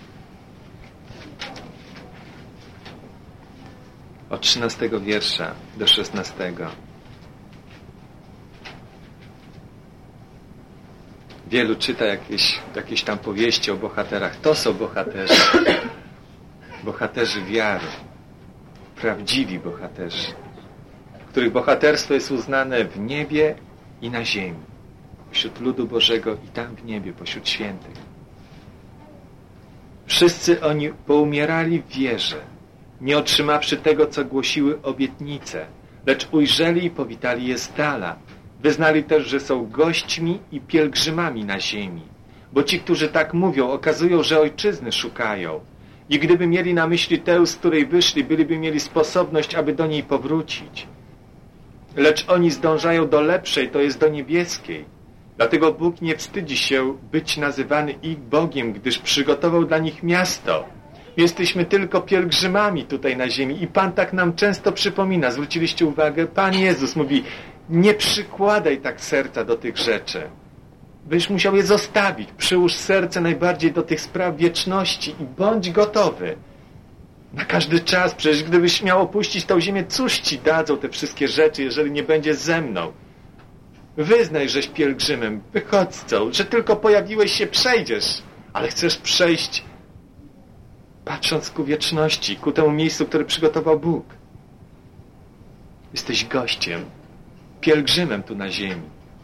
Od 13 wiersza do 16. Wielu czyta jakieś tam powieści o bohaterach. To są bohaterzy. Bohaterzy wiary. Prawdziwi bohaterzy. Których bohaterstwo jest uznane w niebie i na ziemi. Wśród ludu Bożego i tam w niebie, pośród świętych. Wszyscy oni poumierali w wierze, nie otrzymawszy tego, co głosiły obietnice, lecz ujrzeli i powitali je z dala. Wyznali też, że są gośćmi i pielgrzymami na ziemi, bo ci, którzy tak mówią, okazują, że ojczyzny szukają. I gdyby mieli na myśli tę, z której wyszli, byliby mieli sposobność, aby do niej powrócić. Lecz oni zdążają do lepszej, to jest do niebieskiej. Dlatego Bóg nie wstydzi się być nazywany ich Bogiem, gdyż przygotował dla nich miasto. Jesteśmy tylko pielgrzymami tutaj na ziemi i Pan tak nam często przypomina. Zwróciliście uwagę? Pan Jezus mówi, nie przykładaj tak serca do tych rzeczy. Byś musiał je zostawić. Przyłóż serce najbardziej do tych spraw wieczności i bądź gotowy. Na każdy czas, przecież gdybyś miał opuścić tę ziemię, cóż ci dadzą te wszystkie rzeczy, jeżeli nie będziesz ze mną? Wyznaj, żeś pielgrzymem, wychodźcą, że tylko pojawiłeś się, przejdziesz, ale chcesz przejść patrząc ku wieczności, ku temu miejscu, które przygotował Bóg. Jesteś gościem, pielgrzymem tu na ziemi.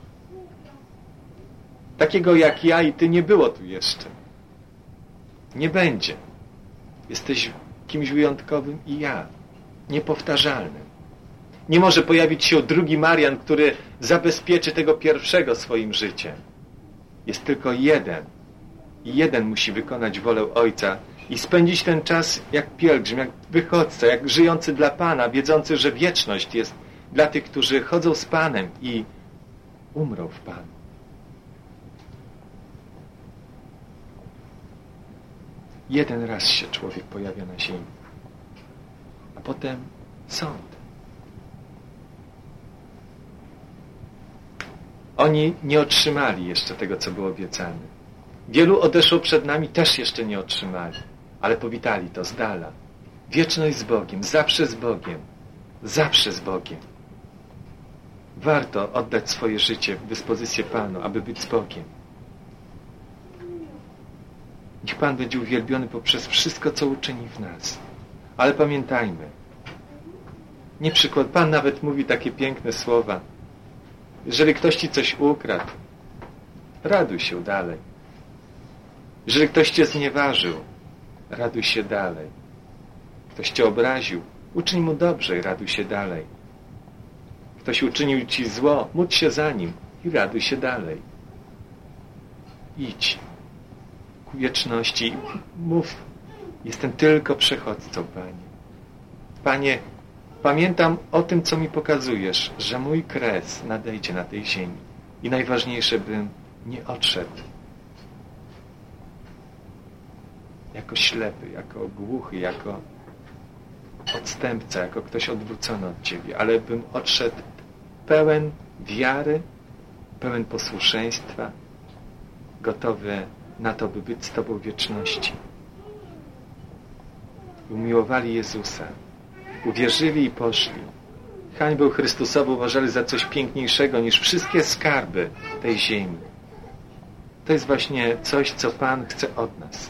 Takiego jak ja i ty nie było tu jeszcze. Nie będzie. Jesteś kimś wyjątkowym i ja, niepowtarzalnym. Nie może pojawić się drugi Marian, który zabezpieczy tego pierwszego swoim życiem. Jest tylko jeden. I jeden musi wykonać wolę Ojca i spędzić ten czas jak pielgrzym, jak wychodźca, jak żyjący dla Pana, wiedzący, że wieczność jest dla tych, którzy chodzą z Panem i umrą w Panu. Jeden raz się człowiek pojawia na ziemi, a potem sąd. Oni nie otrzymali jeszcze tego, co było obiecane. Wielu odeszło przed nami, też jeszcze nie otrzymali, ale powitali to z dala. Wieczność z Bogiem, zawsze z Bogiem, zawsze z Bogiem. Warto oddać swoje życie w dyspozycję Panu, aby być z Bogiem. Niech Pan będzie uwielbiony poprzez wszystko, co uczyni w nas. Ale pamiętajmy, nie przykład. Pan nawet mówi takie piękne słowa. Jeżeli ktoś ci coś ukradł, raduj się dalej. Jeżeli ktoś cię znieważył, raduj się dalej. Ktoś cię obraził, uczyń mu dobrze i raduj się dalej. Ktoś uczynił ci zło, módl się za nim i raduj się dalej. Idź ku wieczności i mów, jestem tylko przechodźcą, Panie. Panie, pamiętam o tym, co mi pokazujesz, że mój kres nadejdzie na tej ziemi. I najważniejsze, bym nie odszedł jako ślepy, jako głuchy, jako odstępca, jako ktoś odwrócony od Ciebie, ale bym odszedł pełen wiary, pełen posłuszeństwa, gotowy na to, by być z Tobą w wieczności. Umiłowali Jezusa, uwierzyli i poszli. Hańbę Chrystusową uważali za coś piękniejszego niż wszystkie skarby tej ziemi. To jest właśnie coś, co Pan chce od nas.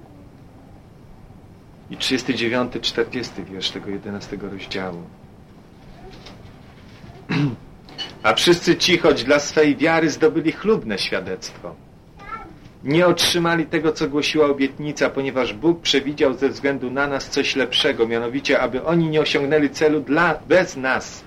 I 39, 40 wiersz tego 11 rozdziału. A wszyscy ci, choć dla swej wiary zdobyli chlubne świadectwo. Nie otrzymali tego, co głosiła obietnica, ponieważ Bóg przewidział ze względu na nas coś lepszego, mianowicie, aby oni nie osiągnęli celu bez nas.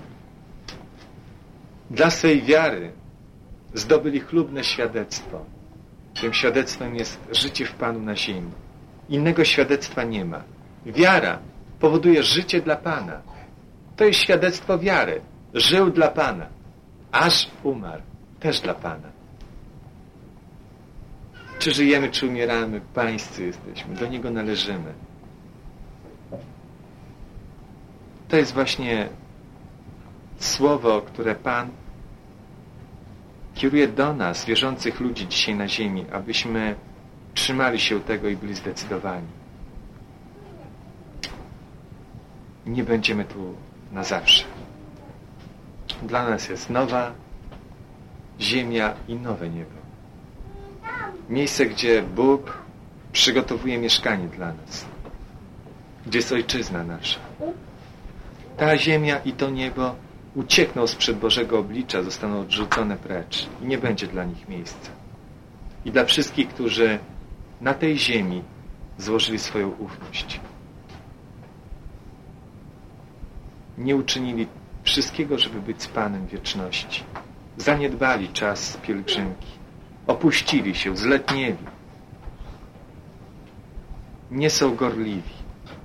Dla swej wiary zdobyli chlubne świadectwo. Tym świadectwem jest życie w Panu na ziemi. Innego świadectwa nie ma. Wiara powoduje życie dla Pana. To jest świadectwo wiary. Żył dla Pana. Aż umarł. Też dla Pana. Czy żyjemy, czy umieramy, pańscy jesteśmy. Do Niego należymy. To jest właśnie słowo, które Pan kieruje do nas, wierzących ludzi dzisiaj na ziemi, abyśmy trzymali się tego i byli zdecydowani. Nie będziemy tu na zawsze. Dla nas jest nowa ziemia i nowe niebo. Miejsce, gdzie Bóg przygotowuje mieszkanie dla nas. Gdzie jest ojczyzna nasza. Ta ziemia i to niebo uciekną sprzed Bożego oblicza, zostaną odrzucone precz i nie będzie dla nich miejsca. I dla wszystkich, którzy na tej ziemi złożyli swoją ufność. Nie uczynili wszystkiego, żeby być z Panem wieczności. Zaniedbali czas pielgrzymki. Opuścili się, zletnieli. Nie są gorliwi.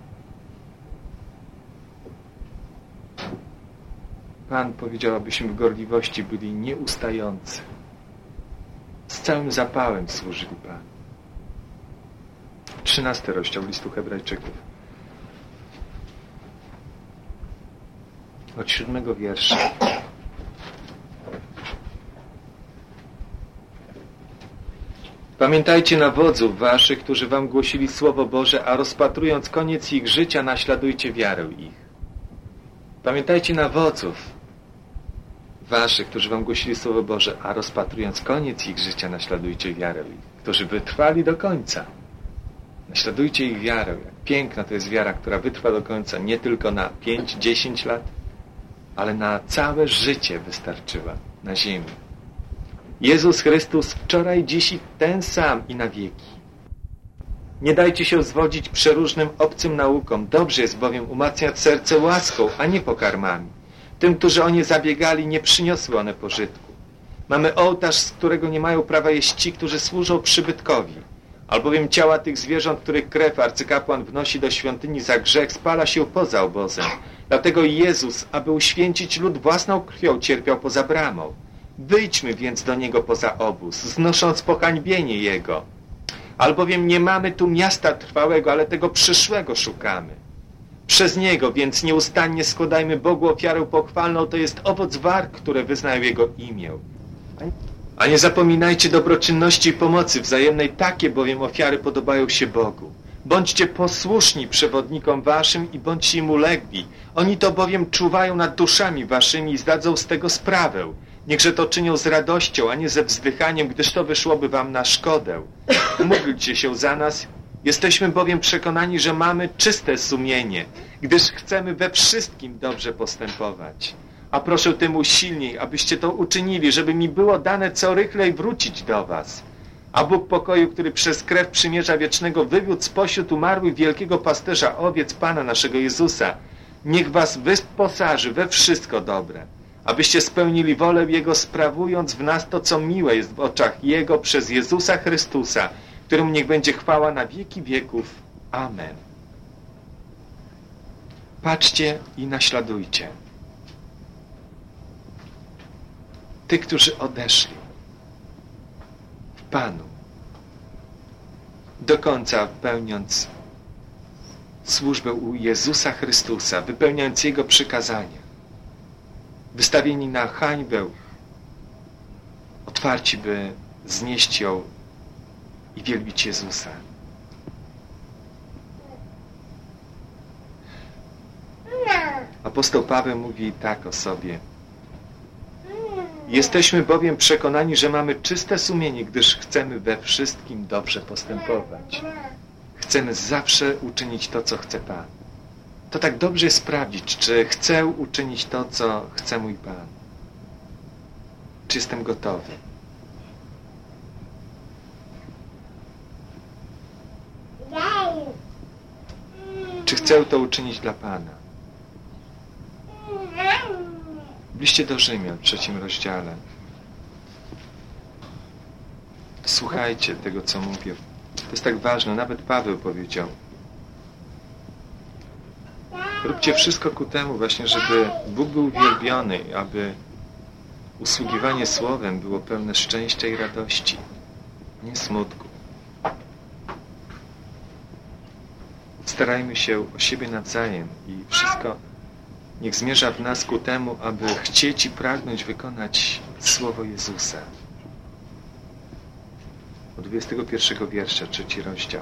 Pan powiedział, abyśmy w gorliwości byli nieustający. Z całym zapałem służyli Panu. 13 rozdział listu Hebrajczyków. Od 7 wiersza. Pamiętajcie na wodzów waszych, którzy wam głosili Słowo Boże, a rozpatrując koniec ich życia, naśladujcie wiarę ich. Pamiętajcie na wodzów waszych, którzy wam głosili Słowo Boże, a rozpatrując koniec ich życia, naśladujcie wiarę ich, którzy wytrwali do końca. Naśladujcie ich wiarę. Jak piękna to jest wiara, która wytrwa do końca, nie tylko na 5-10 lat, ale na całe życie wystarczyła na ziemi. Jezus Chrystus wczoraj, dziś i ten sam i na wieki. Nie dajcie się zwodzić przeróżnym obcym naukom. Dobrze jest bowiem umacniać serce łaską, a nie pokarmami. Tym, którzy o nie zabiegali, nie przyniosły one pożytku. Mamy ołtarz, z którego nie mają prawa jeść ci, którzy służą przybytkowi. Albowiem ciała tych zwierząt, których krew arcykapłan wnosi do świątyni za grzech, spala się poza obozem. Dlatego Jezus, aby uświęcić lud własną krwią, cierpiał poza bramą. Wyjdźmy więc do Niego poza obóz, znosząc pohańbienie Jego. Albowiem nie mamy tu miasta trwałego, ale tego przyszłego szukamy. Przez Niego więc nieustannie składajmy Bogu ofiarę pochwalną, to jest owoc warg, które wyznają Jego imię. A nie zapominajcie dobroczynności i pomocy wzajemnej, takie bowiem ofiary podobają się Bogu. Bądźcie posłuszni przewodnikom waszym i bądźcie im ulegli. Oni to bowiem czuwają nad duszami waszymi i zdadzą z tego sprawę. Niechże to czynią z radością, a nie ze wzdychaniem, gdyż to wyszłoby wam na szkodę. Módlcie się za nas. Jesteśmy bowiem przekonani, że mamy czyste sumienie, gdyż chcemy we wszystkim dobrze postępować. A proszę tym usilniej, abyście to uczynili, żeby mi było dane co rychlej wrócić do was. A Bóg pokoju, który przez krew przymierza wiecznego wywiódł spośród umarłych wielkiego pasterza owiec Pana naszego Jezusa, niech was wyposaży we wszystko dobre, abyście spełnili wolę Jego, sprawując w nas to, co miłe jest w oczach Jego przez Jezusa Chrystusa, któremu niech będzie chwała na wieki wieków. Amen. Patrzcie i naśladujcie tych, którzy odeszli w Panu, do końca pełniąc służbę u Jezusa Chrystusa, wypełniając Jego przykazania, wystawieni na hańbę, otwarci, by znieść ją i wielbić Jezusa. Apostoł Paweł mówi tak o sobie. Jesteśmy bowiem przekonani, że mamy czyste sumienie, gdyż chcemy we wszystkim dobrze postępować. Chcemy zawsze uczynić to, co chce Pan. To tak dobrze jest sprawdzić, czy chcę uczynić to, co chce mój Pan. Czy jestem gotowy. Czy chcę to uczynić dla Pana. W liście do Rzymian, w 3 rozdziale. Słuchajcie tego, co mówię. To jest tak ważne. Nawet Paweł powiedział. Róbcie wszystko ku temu właśnie, żeby Bóg był uwielbiony, aby usługiwanie Słowem było pełne szczęścia i radości, nie smutku. Starajmy się o siebie nawzajem i wszystko niech zmierza w nas ku temu, aby chcieć i pragnąć wykonać Słowo Jezusa. Od 21 wiersza, 3 rozdział.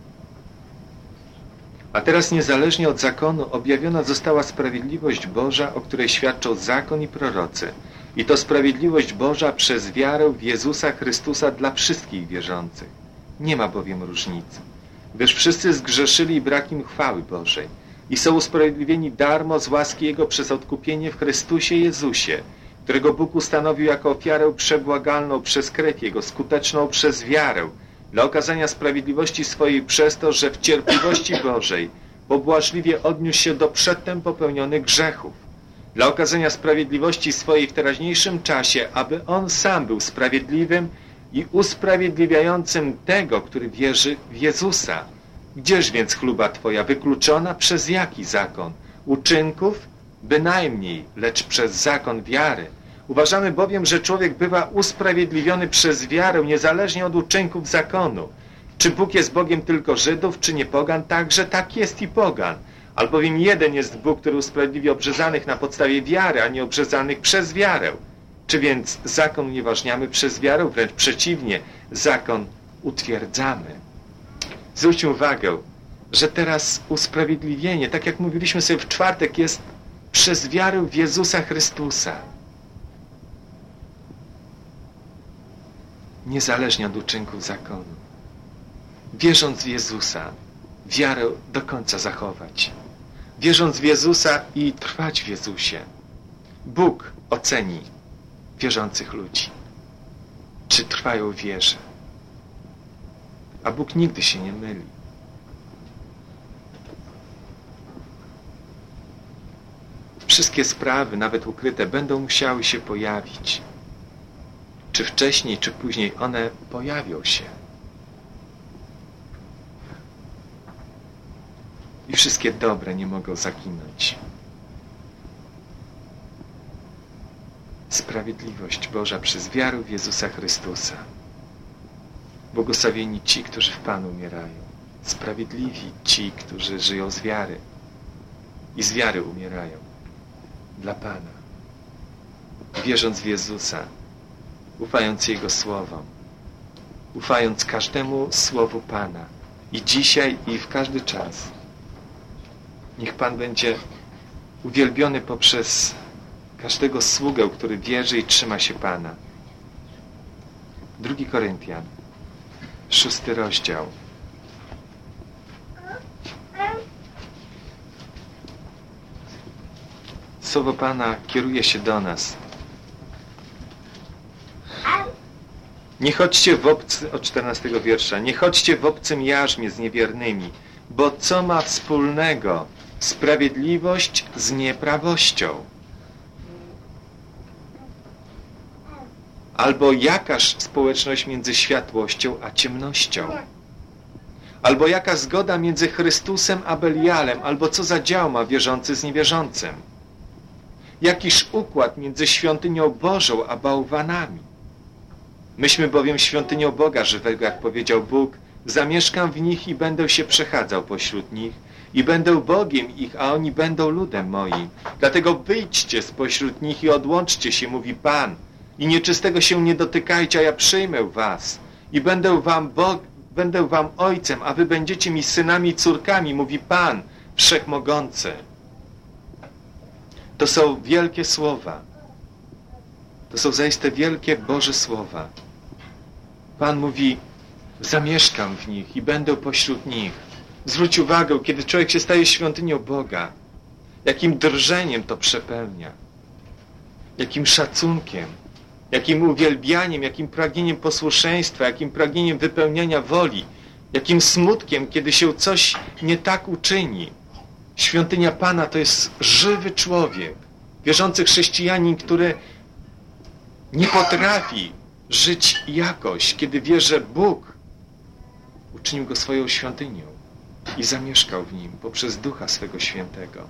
A teraz niezależnie od zakonu objawiona została sprawiedliwość Boża, o której świadczą zakon i prorocy. I to sprawiedliwość Boża przez wiarę w Jezusa Chrystusa dla wszystkich wierzących. Nie ma bowiem różnicy, gdyż wszyscy zgrzeszyli i brak im chwały Bożej i są usprawiedliwieni darmo z łaski Jego przez odkupienie w Chrystusie Jezusie, którego Bóg ustanowił jako ofiarę przebłagalną przez krew Jego, skuteczną przez wiarę, dla okazania sprawiedliwości swojej przez to, że w cierpliwości Bożej pobłażliwie odniósł się do przedtem popełnionych grzechów, dla okazania sprawiedliwości swojej w teraźniejszym czasie, aby On sam był sprawiedliwym i usprawiedliwiającym tego, który wierzy w Jezusa. Gdzież więc chluba Twoja wykluczona przez jaki zakon? Uczynków? Bynajmniej, lecz przez zakon wiary. Uważamy bowiem, że człowiek bywa usprawiedliwiony przez wiarę, niezależnie od uczynków zakonu. Czy Bóg jest Bogiem tylko Żydów, czy nie pogan? Także tak jest i pogan. Albowiem jeden jest Bóg, który usprawiedliwia obrzezanych na podstawie wiary, a nie obrzezanych przez wiarę. Czy więc zakon unieważniamy przez wiarę? Wręcz przeciwnie, zakon utwierdzamy. Zwróćmy uwagę, że teraz usprawiedliwienie, tak jak mówiliśmy sobie w czwartek, jest przez wiarę w Jezusa Chrystusa. Niezależnie od uczynków zakonu. Wierząc w Jezusa, wiarę do końca zachować. Wierząc w Jezusa i trwać w Jezusie, Bóg oceni wierzących ludzi, czy trwają w wierze. A Bóg nigdy się nie myli. Wszystkie sprawy, nawet ukryte, będą musiały się pojawić. Czy wcześniej, czy później one pojawią się. I wszystkie dobre nie mogą zaginąć. Sprawiedliwość Boża przez wiarę w Jezusa Chrystusa. Błogosławieni ci, którzy w Panu umierają. Sprawiedliwi ci, którzy żyją z wiary i z wiary umierają dla Pana. Wierząc w Jezusa, ufając Jego słowom, ufając każdemu słowu Pana i dzisiaj, i w każdy czas. Niech Pan będzie uwielbiony poprzez każdego sługę, który wierzy i trzyma się Pana. 2 Koryntian, 6 rozdział. Słowo Pana kieruje się do nas. Nie chodźcie w obcy, od 14 wiersza, nie chodźcie w obcym jarzmie z niewiernymi, bo co ma wspólnego sprawiedliwość z nieprawością? Albo jakaż społeczność między światłością a ciemnością? Albo jaka zgoda między Chrystusem a Belialem? Albo co za dział ma wierzący z niewierzącym? Jakiż układ między świątynią Bożą a bałwanami? Myśmy bowiem świątynią Boga żywego, jak powiedział Bóg, zamieszkam w nich i będę się przechadzał pośród nich i będę Bogiem ich, a oni będą ludem moim. Dlatego wyjdźcie spośród nich i odłączcie się, mówi Pan, i nieczystego się nie dotykajcie, a ja przyjmę was i będę wam ojcem, a wy będziecie mi synami i córkami, mówi Pan Wszechmogący. To są wielkie słowa. To są zaiste wielkie Boże słowa. Pan mówi, zamieszkam w nich i będę pośród nich. Zwróć uwagę, kiedy człowiek się staje świątynią Boga, jakim drżeniem to przepełnia, jakim szacunkiem, jakim uwielbianiem, jakim pragnieniem posłuszeństwa, jakim pragnieniem wypełniania woli, jakim smutkiem, kiedy się coś nie tak uczyni. Świątynia Pana to jest żywy człowiek, wierzący chrześcijanin, który nie potrafi żyć jakoś, kiedy wie, że Bóg uczynił go swoją świątynią i zamieszkał w nim poprzez Ducha swego Świętego.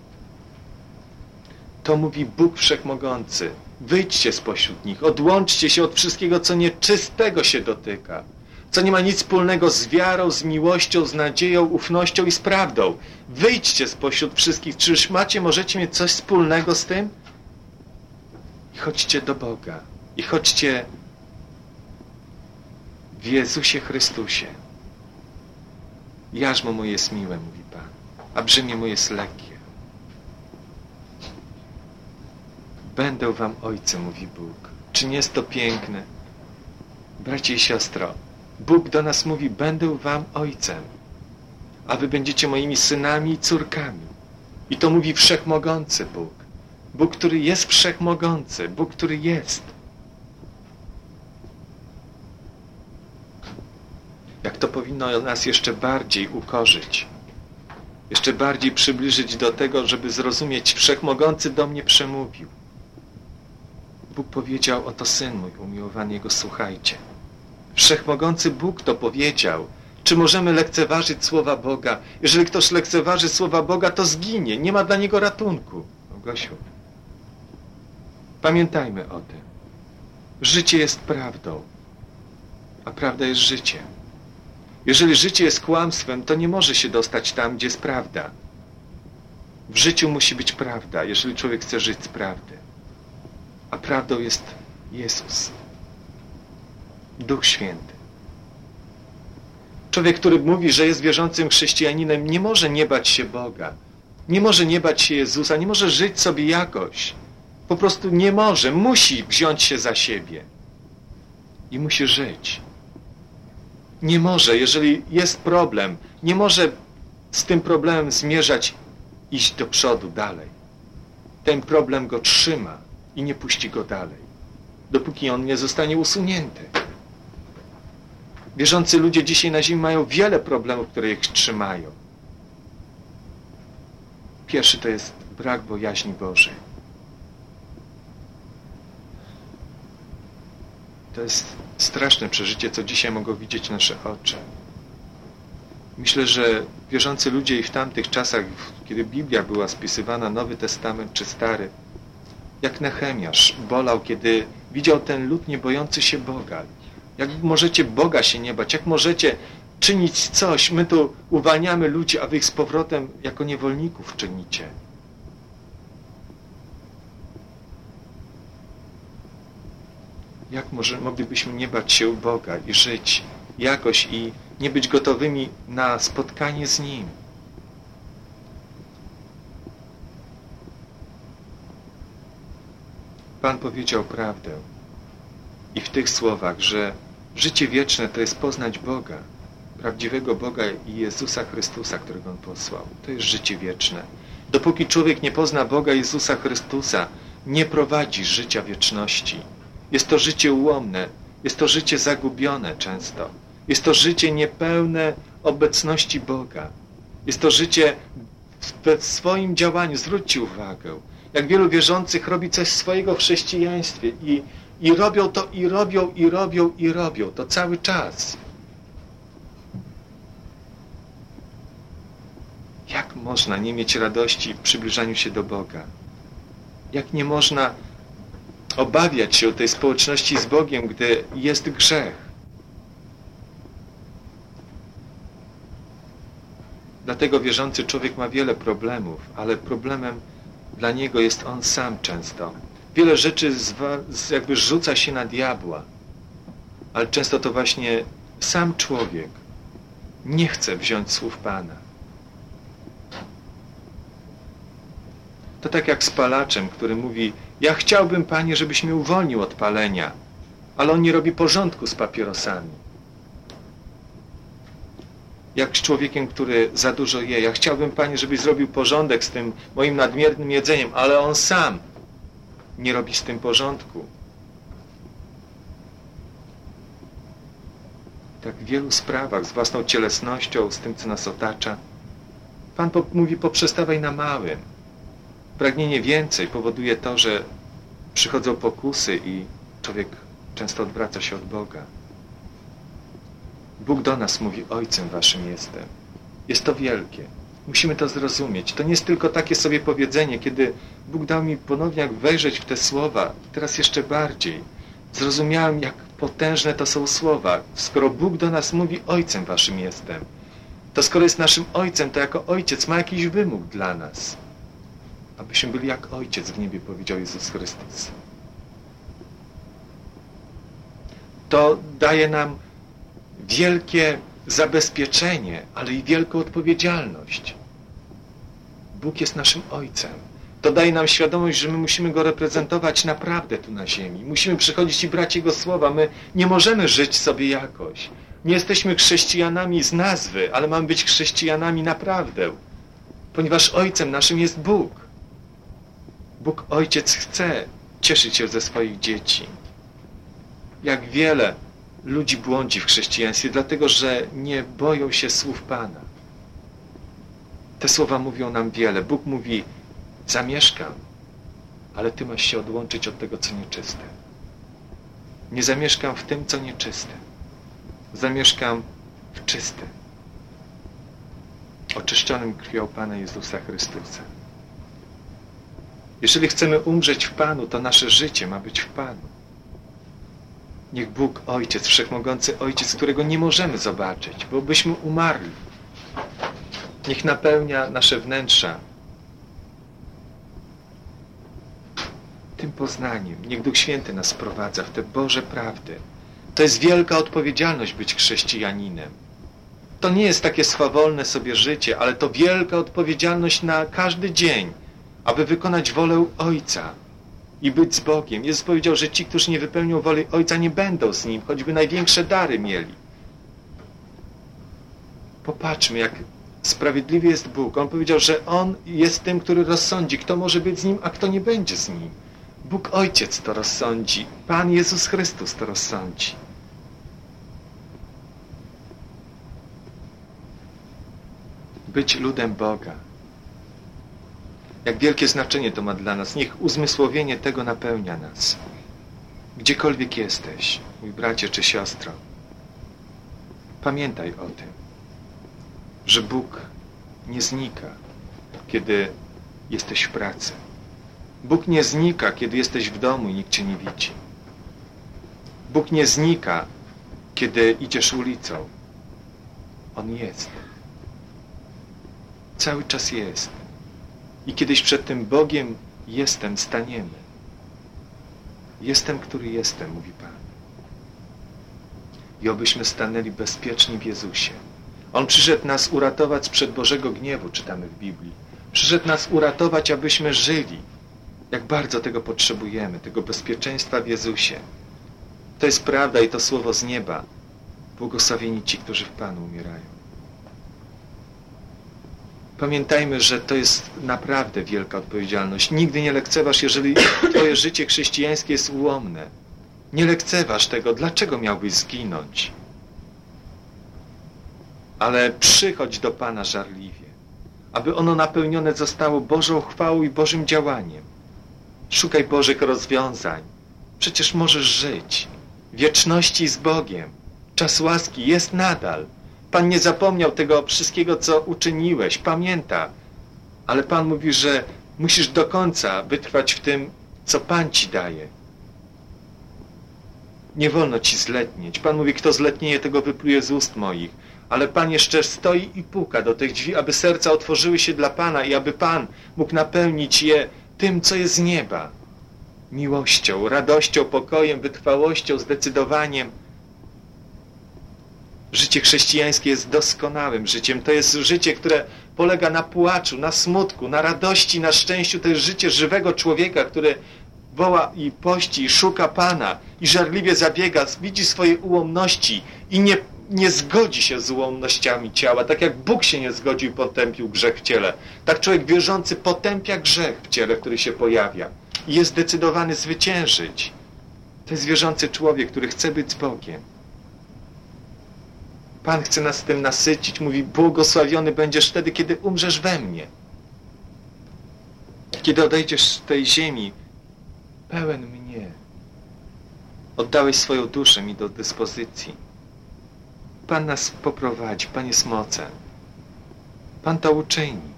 To mówi Bóg Wszechmogący. Wyjdźcie spośród nich, odłączcie się od wszystkiego, co nieczystego się dotyka. co nie ma nic wspólnego z wiarą, z miłością, z nadzieją, ufnością i z prawdą. Wyjdźcie spośród wszystkich. Czyż możecie mieć coś wspólnego z tym? I chodźcie do Boga. I chodźcie w Jezusie Chrystusie. Jarzmo moje jest miłe, mówi Pan, a brzemię moje jest lekkie. Będę wam ojcem, mówi Bóg. Czy nie jest to piękne? Bracie i siostro, Bóg do nas mówi, będę wam ojcem, a wy będziecie moimi synami i córkami. I to mówi wszechmogący Bóg. Bóg, który jest wszechmogący. Bóg, który jest. Jak to powinno nas jeszcze bardziej ukorzyć. Jeszcze bardziej przybliżyć do tego, żeby zrozumieć, wszechmogący do mnie przemówił. Bóg powiedział, oto Syn mój umiłowany, Jego słuchajcie. Wszechmogący Bóg to powiedział. Czy możemy lekceważyć słowa Boga? Jeżeli ktoś lekceważy słowa Boga, to zginie. Nie ma dla niego ratunku. Gosiu, pamiętajmy o tym. Życie jest prawdą, a prawda jest życiem. Jeżeli życie jest kłamstwem, to nie może się dostać tam, gdzie jest prawda. W życiu musi być prawda, jeżeli człowiek chce żyć z prawdy. A prawdą jest Jezus, Duch Święty. Człowiek, który mówi, że jest wierzącym chrześcijaninem, nie może nie bać się Boga. Nie może nie bać się Jezusa, nie może żyć sobie jakoś. Po prostu nie może, musi wziąć się za siebie. I musi żyć. Nie może, jeżeli jest problem, nie może z tym problemem zmierzać, iść do przodu, dalej. Ten problem go trzyma i nie puści go dalej, dopóki on nie zostanie usunięty. Wierzący ludzie dzisiaj na ziemi mają wiele problemów, które ich trzymają. Pierwszy to jest brak bojaźni Bożej. To jest straszne przeżycie, co dzisiaj mogą widzieć nasze oczy. Myślę, że wierzący ludzie i w tamtych czasach, kiedy Biblia była spisywana, Nowy Testament czy Stary, jak Nehemiasz bolał, kiedy widział ten lud nie bojący się Boga. Jak możecie Boga się nie bać? Jak możecie czynić coś? My tu uwalniamy ludzi, a wy ich z powrotem jako niewolników czynicie. Jak moglibyśmy nie bać się Boga i żyć jakoś i nie być gotowymi na spotkanie z Nim? Pan powiedział prawdę i w tych słowach, że życie wieczne to jest poznać Boga, prawdziwego Boga i Jezusa Chrystusa, którego On posłał. To jest życie wieczne. Dopóki człowiek nie pozna Boga Jezusa Chrystusa, nie prowadzi życia wieczności. Jest to życie ułomne, jest to życie zagubione często. Jest to życie niepełne obecności Boga. Jest to życie w swoim działaniu. Zwróćcie uwagę, jak wielu wierzących robi coś swojego w chrześcijaństwie i robią to, i robią, i robią, i robią to cały czas. Jak można nie mieć radości w przybliżaniu się do Boga? Jak nie można obawiać się o tej społeczności z Bogiem, gdy jest grzech? Dlatego wierzący człowiek ma wiele problemów, ale problemem dla niego jest on sam często. Wiele rzeczy jakby rzuca się na diabła, ale często to właśnie sam człowiek nie chce wziąć słów Pana. To tak jak z palaczem, który mówi: ja chciałbym, Panie, żebyś mnie uwolnił od palenia, ale on nie robi porządku z papierosami. Jak z człowiekiem, który za dużo je. Ja chciałbym, Panie, żebyś zrobił porządek z tym moim nadmiernym jedzeniem, ale on sam nie robi z tym porządku. Tak w wielu sprawach, z własną cielesnością, z tym, co nas otacza. Pan mówi: poprzestawaj na małym. Pragnienie więcej powoduje to, że przychodzą pokusy i człowiek często odwraca się od Boga. Bóg do nas mówi: Ojcem waszym jestem. Jest to wielkie. Musimy to zrozumieć. To nie jest tylko takie sobie powiedzenie, kiedy Bóg dał mi ponownie jak wejrzeć w te słowa, teraz jeszcze bardziej. Zrozumiałem, jak potężne to są słowa. Skoro Bóg do nas mówi, Ojcem waszym jestem, to skoro jest naszym Ojcem, to jako Ojciec ma jakiś wymóg dla nas. Abyśmy byli jak Ojciec w niebie, powiedział Jezus Chrystus. To daje nam wielkie zabezpieczenie, ale i wielką odpowiedzialność. Bóg jest naszym Ojcem. To daje nam świadomość, że my musimy Go reprezentować naprawdę tu na ziemi. Musimy przychodzić i brać Jego słowa. My nie możemy żyć sobie jakoś. Nie jesteśmy chrześcijanami z nazwy, ale mamy być chrześcijanami naprawdę. Ponieważ Ojcem naszym jest Bóg. Bóg Ojciec chce cieszyć się ze swoich dzieci. Jak wiele ludzi błądzi w chrześcijaństwie, dlatego że nie boją się słów Pana. Te słowa mówią nam wiele. Bóg mówi, zamieszkam, ale ty masz się odłączyć od tego, co nieczyste. Nie zamieszkam w tym, co nieczyste. Zamieszkam w czystym, oczyszczonym krwią Pana Jezusa Chrystusa. Jeżeli chcemy umrzeć w Panu, to nasze życie ma być w Panu. Niech Bóg Ojciec, Wszechmogący Ojciec, którego nie możemy zobaczyć, bo byśmy umarli, niech napełnia nasze wnętrza tym poznaniem. Niech Duch Święty nas wprowadza w te Boże prawdy. To jest wielka odpowiedzialność być chrześcijaninem. To nie jest takie swawolne sobie życie, ale to wielka odpowiedzialność na każdy dzień, aby wykonać wolę Ojca i być z Bogiem. Jezus powiedział, że ci, którzy nie wypełnią woli Ojca, nie będą z Nim, choćby największe dary mieli. Popatrzmy, jak sprawiedliwy jest Bóg. On powiedział, że On jest tym, który rozsądzi, kto może być z Nim, a kto nie będzie z Nim. Bóg Ojciec to rozsądzi. Pan Jezus Chrystus to rozsądzi. Być ludem Boga. Jak wielkie znaczenie to ma dla nas. Niech uzmysłowienie tego napełnia nas. Gdziekolwiek jesteś, mój bracie czy siostro, pamiętaj o tym, że Bóg nie znika, kiedy jesteś w pracy. Bóg nie znika, kiedy jesteś w domu i nikt cię nie widzi. Bóg nie znika, kiedy idziesz ulicą. On jest. Cały czas jest. I kiedyś przed tym Bogiem jestem, staniemy. Jestem, który jestem, mówi Pan. I obyśmy stanęli bezpieczni w Jezusie. On przyszedł nas uratować przed Bożego gniewu, czytamy w Biblii. Przyszedł nas uratować, abyśmy żyli. Jak bardzo tego potrzebujemy, tego bezpieczeństwa w Jezusie. To jest prawda i to słowo z nieba. Błogosławieni ci, którzy w Panu umierają. Pamiętajmy, że to jest naprawdę wielka odpowiedzialność. Nigdy nie lekceważ, jeżeli twoje życie chrześcijańskie jest ułomne. Nie lekceważ tego. Dlaczego miałbyś zginąć? Ale przychodź do Pana żarliwie, aby ono napełnione zostało Bożą chwałą i Bożym działaniem. Szukaj Bożych rozwiązań. Przecież możesz żyć w wieczności z Bogiem. Czas łaski jest nadal. Pan nie zapomniał tego wszystkiego, co uczyniłeś. Pamięta. Ale Pan mówi, że musisz do końca wytrwać w tym, co Pan ci daje. Nie wolno ci zletnieć. Pan mówi, kto zletnieje, tego wypluje z ust moich. Ale Pan jeszcze stoi i puka do tych drzwi, aby serca otworzyły się dla Pana i aby Pan mógł napełnić je tym, co jest z nieba. Miłością, radością, pokojem, wytrwałością, zdecydowaniem. Życie chrześcijańskie jest doskonałym życiem. To jest życie, które polega na płaczu, na smutku, na radości, na szczęściu. To jest życie żywego człowieka, który woła i pości, i szuka Pana, i żarliwie zabiega, widzi swoje ułomności i nie zgodzi się z ułomnościami ciała. Tak jak Bóg się nie zgodził i potępił grzech w ciele. Tak człowiek wierzący potępia grzech w ciele, który się pojawia. I jest zdecydowany zwyciężyć. To jest wierzący człowiek, który chce być z Bogiem. Pan chce nas tym nasycić. Mówi, błogosławiony będziesz wtedy, kiedy umrzesz we mnie. Kiedy odejdziesz z tej ziemi, pełen mnie. Oddałeś swoją duszę mi do dyspozycji. Pan nas poprowadzi. Pan jest mocem. Pan to uczyni.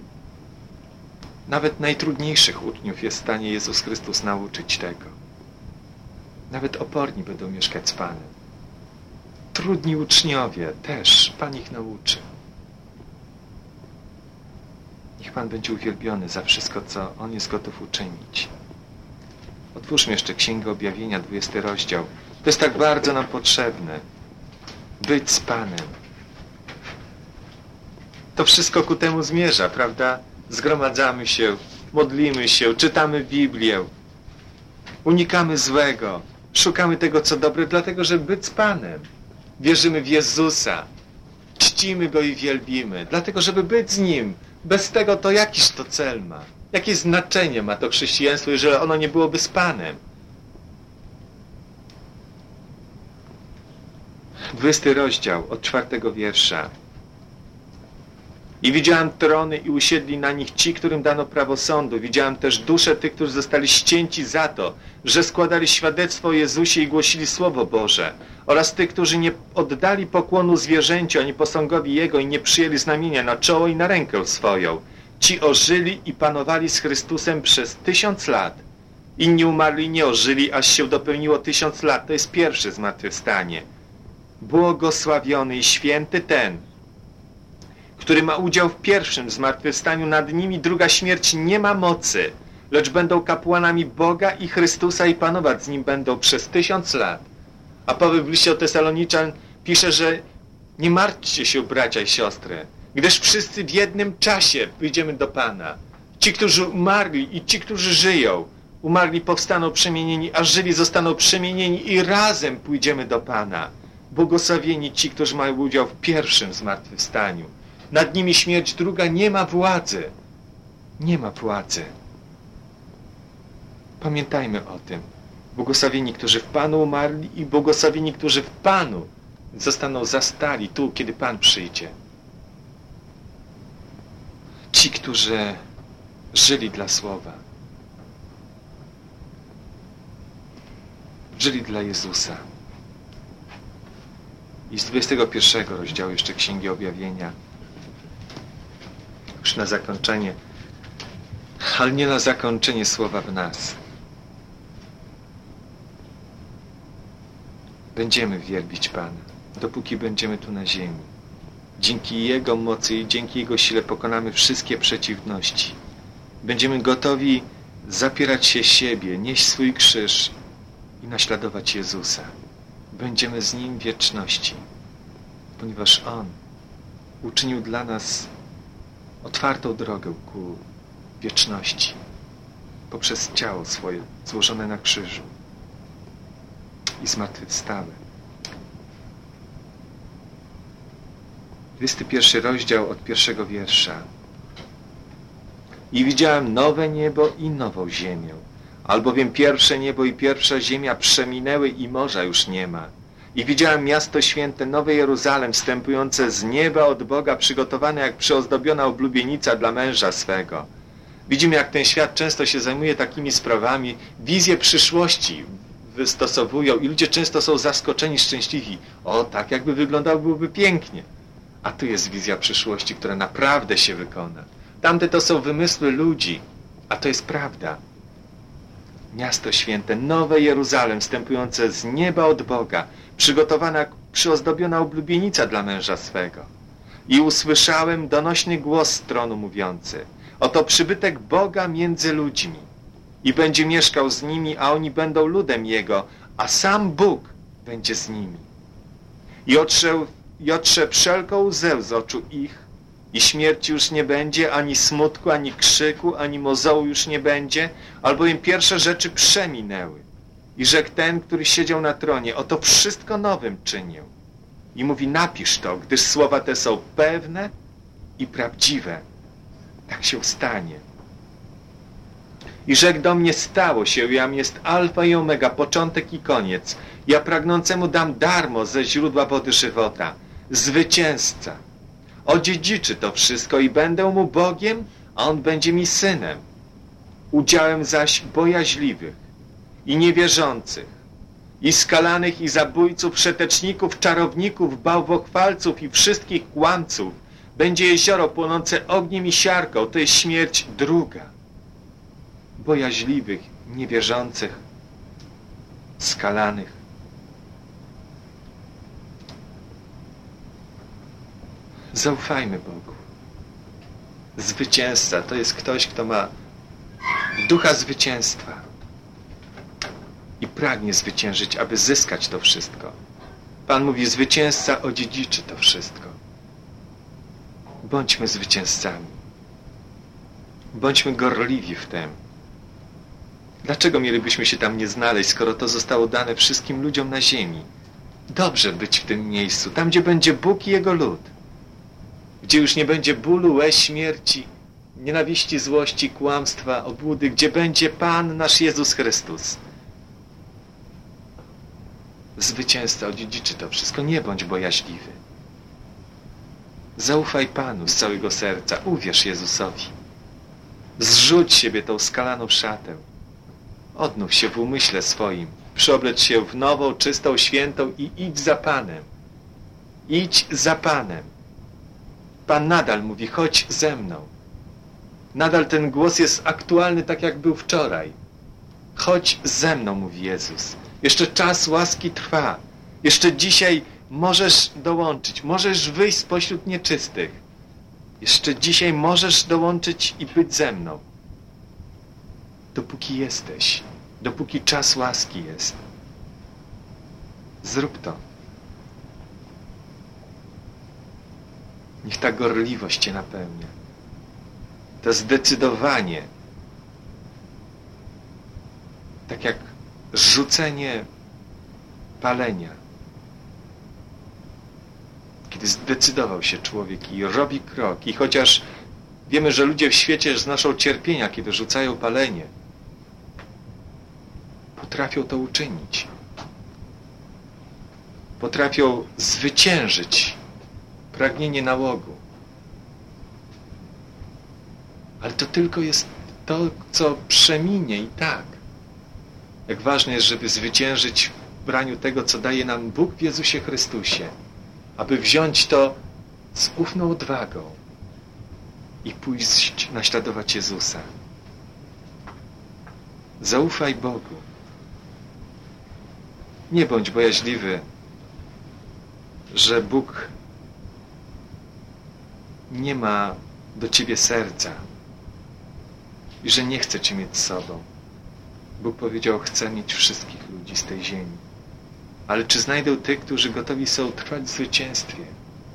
Nawet najtrudniejszych uczniów jest w stanie Jezus Chrystus nauczyć tego. Nawet oporni będą mieszkać z Panem. Trudni uczniowie też. Pan ich nauczy. Niech Pan będzie uwielbiony za wszystko, co On jest gotów uczynić. Otwórzmy jeszcze Księgę Objawienia, 20 rozdział. To jest tak bardzo nam potrzebne. Być z Panem. To wszystko ku temu zmierza, prawda? Zgromadzamy się, modlimy się, czytamy Biblię. Unikamy złego. Szukamy tego, co dobre, dlatego, żeby być z Panem. Wierzymy w Jezusa. Czcimy Go i wielbimy. Dlatego, żeby być z Nim. Bez tego to jakiż to cel ma? Jakie znaczenie ma to chrześcijaństwo, jeżeli ono nie byłoby z Panem? 20 rozdział od 4 wiersza. I widziałem trony i usiedli na nich ci, którym dano prawo sądu. Widziałem też dusze tych, którzy zostali ścięci za to, że składali świadectwo o Jezusie i głosili Słowo Boże. Oraz tych, którzy nie oddali pokłonu zwierzęciu ani posągowi Jego i nie przyjęli znamienia na czoło i na rękę swoją. Ci ożyli i panowali z Chrystusem przez 1000 lat. Inni umarli i nie ożyli, aż się dopełniło 1000 lat. To jest pierwsze zmartwychwstanie. Błogosławiony i święty ten, który ma udział w pierwszym zmartwychwstaniu. Nad nimi druga śmierć nie ma mocy, lecz będą kapłanami Boga i Chrystusa i panować z Nim będą przez 1000 lat. A Paweł w liście o Tesaloniczan pisze, że nie martwcie się, bracia i siostry, gdyż wszyscy w jednym czasie wyjdziemy do Pana. Ci, którzy umarli i ci, którzy żyją. Umarli powstaną przemienieni, a żyli zostaną przemienieni i razem pójdziemy do Pana. Błogosławieni ci, którzy mają udział w pierwszym zmartwychwstaniu. Nad nimi śmierć druga nie ma władzy. Nie ma władzy. Pamiętajmy o tym. Błogosławieni, którzy w Panu umarli i błogosławieni, którzy w Panu zostaną zastali tu, kiedy Pan przyjdzie. Ci, którzy żyli dla Słowa. Żyli dla Jezusa. I z 21 rozdziału jeszcze Księgi Objawienia. Już na zakończenie. Ale nie na zakończenie słowa w nas. Będziemy wielbić Pana, dopóki będziemy tu na ziemi. Dzięki Jego mocy i dzięki Jego sile pokonamy wszystkie przeciwności. Będziemy gotowi zapierać się siebie, nieść swój krzyż i naśladować Jezusa. Będziemy z Nim w wieczności, ponieważ On uczynił dla nas otwartą drogę ku wieczności poprzez ciało swoje złożone na krzyżu i zmartwychwstałe. 21 rozdział od 1 wiersza. I widziałem nowe niebo i nową ziemię, albowiem pierwsze niebo i pierwsza ziemia przeminęły i morza już nie ma. I widziałem miasto święte, Nowe Jeruzalem, wstępujące z nieba od Boga, przygotowane jak przyozdobiona oblubienica dla męża swego. Widzimy, jak ten świat często się zajmuje takimi sprawami. Wizje przyszłości wystosowują i ludzie często są zaskoczeni, szczęśliwi. O, tak jakby wyglądało, byłoby pięknie. A tu jest wizja przyszłości, która naprawdę się wykona. Tamte to są wymysły ludzi, a to jest prawda. Miasto święte, Nowe Jeruzalem, wstępujące z nieba od Boga, przygotowana jak przyozdobiona oblubienica dla męża swego. I usłyszałem donośny głos z tronu mówiący: oto przybytek Boga między ludźmi i będzie mieszkał z nimi, a oni będą ludem Jego, a sam Bóg będzie z nimi. I otrze wszelką łzę z oczu ich, i śmierci już nie będzie, ani smutku, ani krzyku, ani mozołu już nie będzie, albowiem pierwsze rzeczy przeminęły. I rzekł ten, który siedział na tronie: oto wszystko nowym czynię. I mówi: napisz to, gdyż słowa te są pewne i prawdziwe. Tak się stanie. I rzekł do mnie: stało się, jam jest alfa i omega, początek i koniec. Ja pragnącemu dam darmo ze źródła wody żywota. Zwycięzca odziedziczy to wszystko i będę mu Bogiem, a on będzie mi synem. Udziałem zaś bojaźliwych i niewierzących, i skalanych, i zabójców, przeteczników, czarowników, bałwochwalców i wszystkich kłamców będzie jezioro płonące ogniem i siarką. To jest śmierć druga. Bojaźliwych, niewierzących, skalanych. Zaufajmy Bogu. Zwycięzca to jest ktoś, kto ma ducha zwycięstwa i pragnie zwyciężyć, aby zyskać to wszystko. Pan mówi, zwycięzca odziedziczy to wszystko. Bądźmy zwycięzcami. Bądźmy gorliwi w tym. Dlaczego mielibyśmy się tam nie znaleźć, skoro to zostało dane wszystkim ludziom na ziemi? Dobrze być w tym miejscu, tam gdzie będzie Bóg i Jego lud. Gdzie już nie będzie bólu, łez, śmierci, nienawiści, złości, kłamstwa, obłudy, gdzie będzie Pan nasz Jezus Chrystus. Zwycięzca odziedziczy to wszystko. Nie bądź bojaźliwy. Zaufaj Panu z całego serca. Uwierz Jezusowi. Zrzuć z siebie tą skalaną szatę. Odnów się w umyśle swoim. Przeoblecz się w nową, czystą, świętą i idź za Panem. Idź za Panem. Pan nadal mówi, chodź ze mną. Nadal ten głos jest aktualny tak jak był wczoraj. Chodź ze mną, mówi Jezus. Jeszcze czas łaski trwa. Jeszcze dzisiaj możesz dołączyć. Możesz wyjść spośród nieczystych. Jeszcze dzisiaj możesz dołączyć i być ze mną. Dopóki jesteś. Dopóki czas łaski jest. Zrób to. Niech ta gorliwość Cię napełnia. To zdecydowanie. Tak jak rzucenie palenia. Kiedy zdecydował się człowiek i robi krok. I chociaż wiemy, że ludzie w świecie znoszą cierpienia, kiedy rzucają palenie, potrafią to uczynić. Potrafią zwyciężyć pragnienie nałogu. Ale to tylko jest to, co przeminie i tak. Jak ważne jest, żeby zwyciężyć w braniu tego, co daje nam Bóg w Jezusie Chrystusie. Aby wziąć to z ufną odwagą i pójść naśladować Jezusa. Zaufaj Bogu. Nie bądź bojaźliwy, że Bóg nie ma do Ciebie serca i że nie chce Cię mieć z sobą. Bóg powiedział, chce mieć wszystkich ludzi z tej ziemi. Ale czy znajdą tych, którzy gotowi są trwać w zwycięstwie?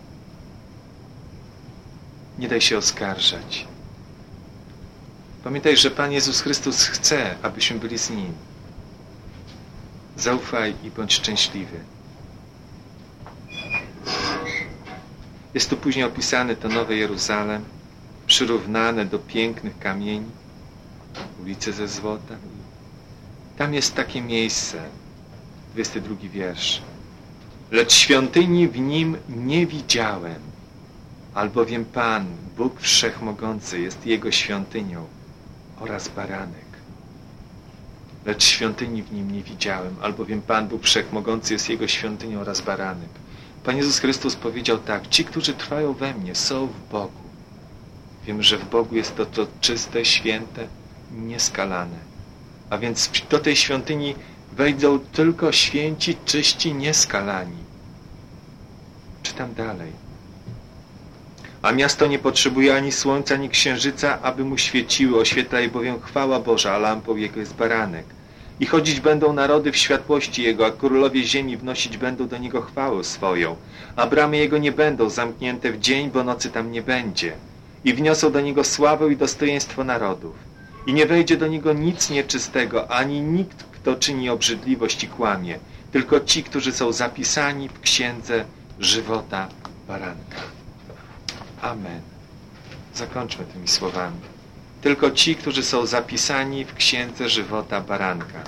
Nie daj się oskarżać. Pamiętaj, że Pan Jezus Chrystus chce, abyśmy byli z Nim. Zaufaj i bądź szczęśliwy. Jest tu później opisane to Nowe Jeruzalem, przyrównane do pięknych kamieni, ulice ze złota. Tam jest takie miejsce, 22 wiersz. Lecz świątyni w nim nie widziałem, albowiem Pan, Bóg Wszechmogący, jest Jego świątynią oraz baranek. Lecz świątyni w nim nie widziałem, albowiem Pan, Bóg Wszechmogący, jest Jego świątynią oraz baranek. Pan Jezus Chrystus powiedział tak, ci, którzy trwają we mnie, są w Bogu. Wiem, że w Bogu jest to czyste, święte, nieskalane. A więc do tej świątyni wejdą tylko święci, czyści, nieskalani. Czytam dalej. A miasto nie potrzebuje ani słońca, ani księżyca, aby mu świeciły. Oświetla je bowiem chwała Boża, a lampą Jego jest baranek. I chodzić będą narody w światłości Jego, a królowie ziemi wnosić będą do Niego chwałę swoją. A bramy Jego nie będą zamknięte w dzień, bo nocy tam nie będzie. I wniosą do Niego sławę i dostojeństwo narodów. I nie wejdzie do Niego nic nieczystego, ani nikt, kto czyni obrzydliwość i kłamie, tylko ci, którzy są zapisani w księdze żywota baranka. Amen. Zakończmy tymi słowami. Tylko ci, którzy są zapisani w księdze żywota baranka.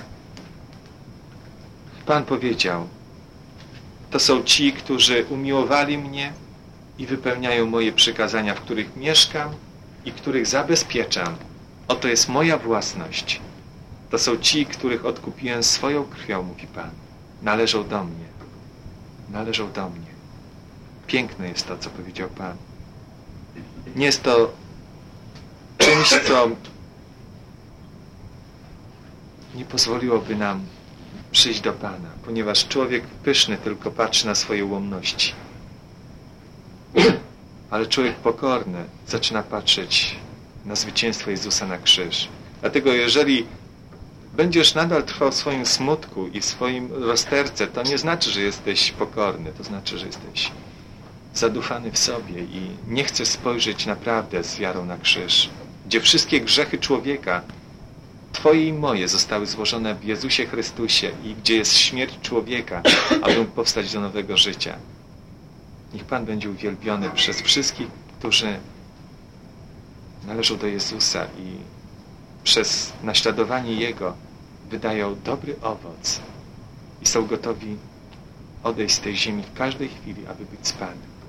Pan powiedział, to są ci, którzy umiłowali mnie i wypełniają moje przykazania, w których mieszkam i których zabezpieczam. Oto jest moja własność. To są ci, których odkupiłem swoją krwią, mówi Pan. Należą do mnie. Należą do mnie. Piękne jest to, co powiedział Pan. Nie jest to czymś, co nie pozwoliłoby nam przyjść do Pana, ponieważ człowiek pyszny tylko patrzy na swoje ułomności. Ale człowiek pokorny zaczyna patrzeć na zwycięstwo Jezusa na krzyż. Dlatego jeżeli będziesz nadal trwał w swoim smutku i w swoim rozterce, to nie znaczy, że jesteś pokorny. To znaczy, że jesteś zadufany w sobie i nie chcesz spojrzeć naprawdę z wiarą na krzyż, gdzie wszystkie grzechy człowieka, Twoje i moje, zostały złożone w Jezusie Chrystusie i gdzie jest śmierć człowieka, aby mógł powstać do nowego życia. Niech Pan będzie uwielbiony przez wszystkich, którzy należą do Jezusa i przez naśladowanie Jego wydają dobry owoc i są gotowi odejść z tej ziemi w każdej chwili, aby być z Panem.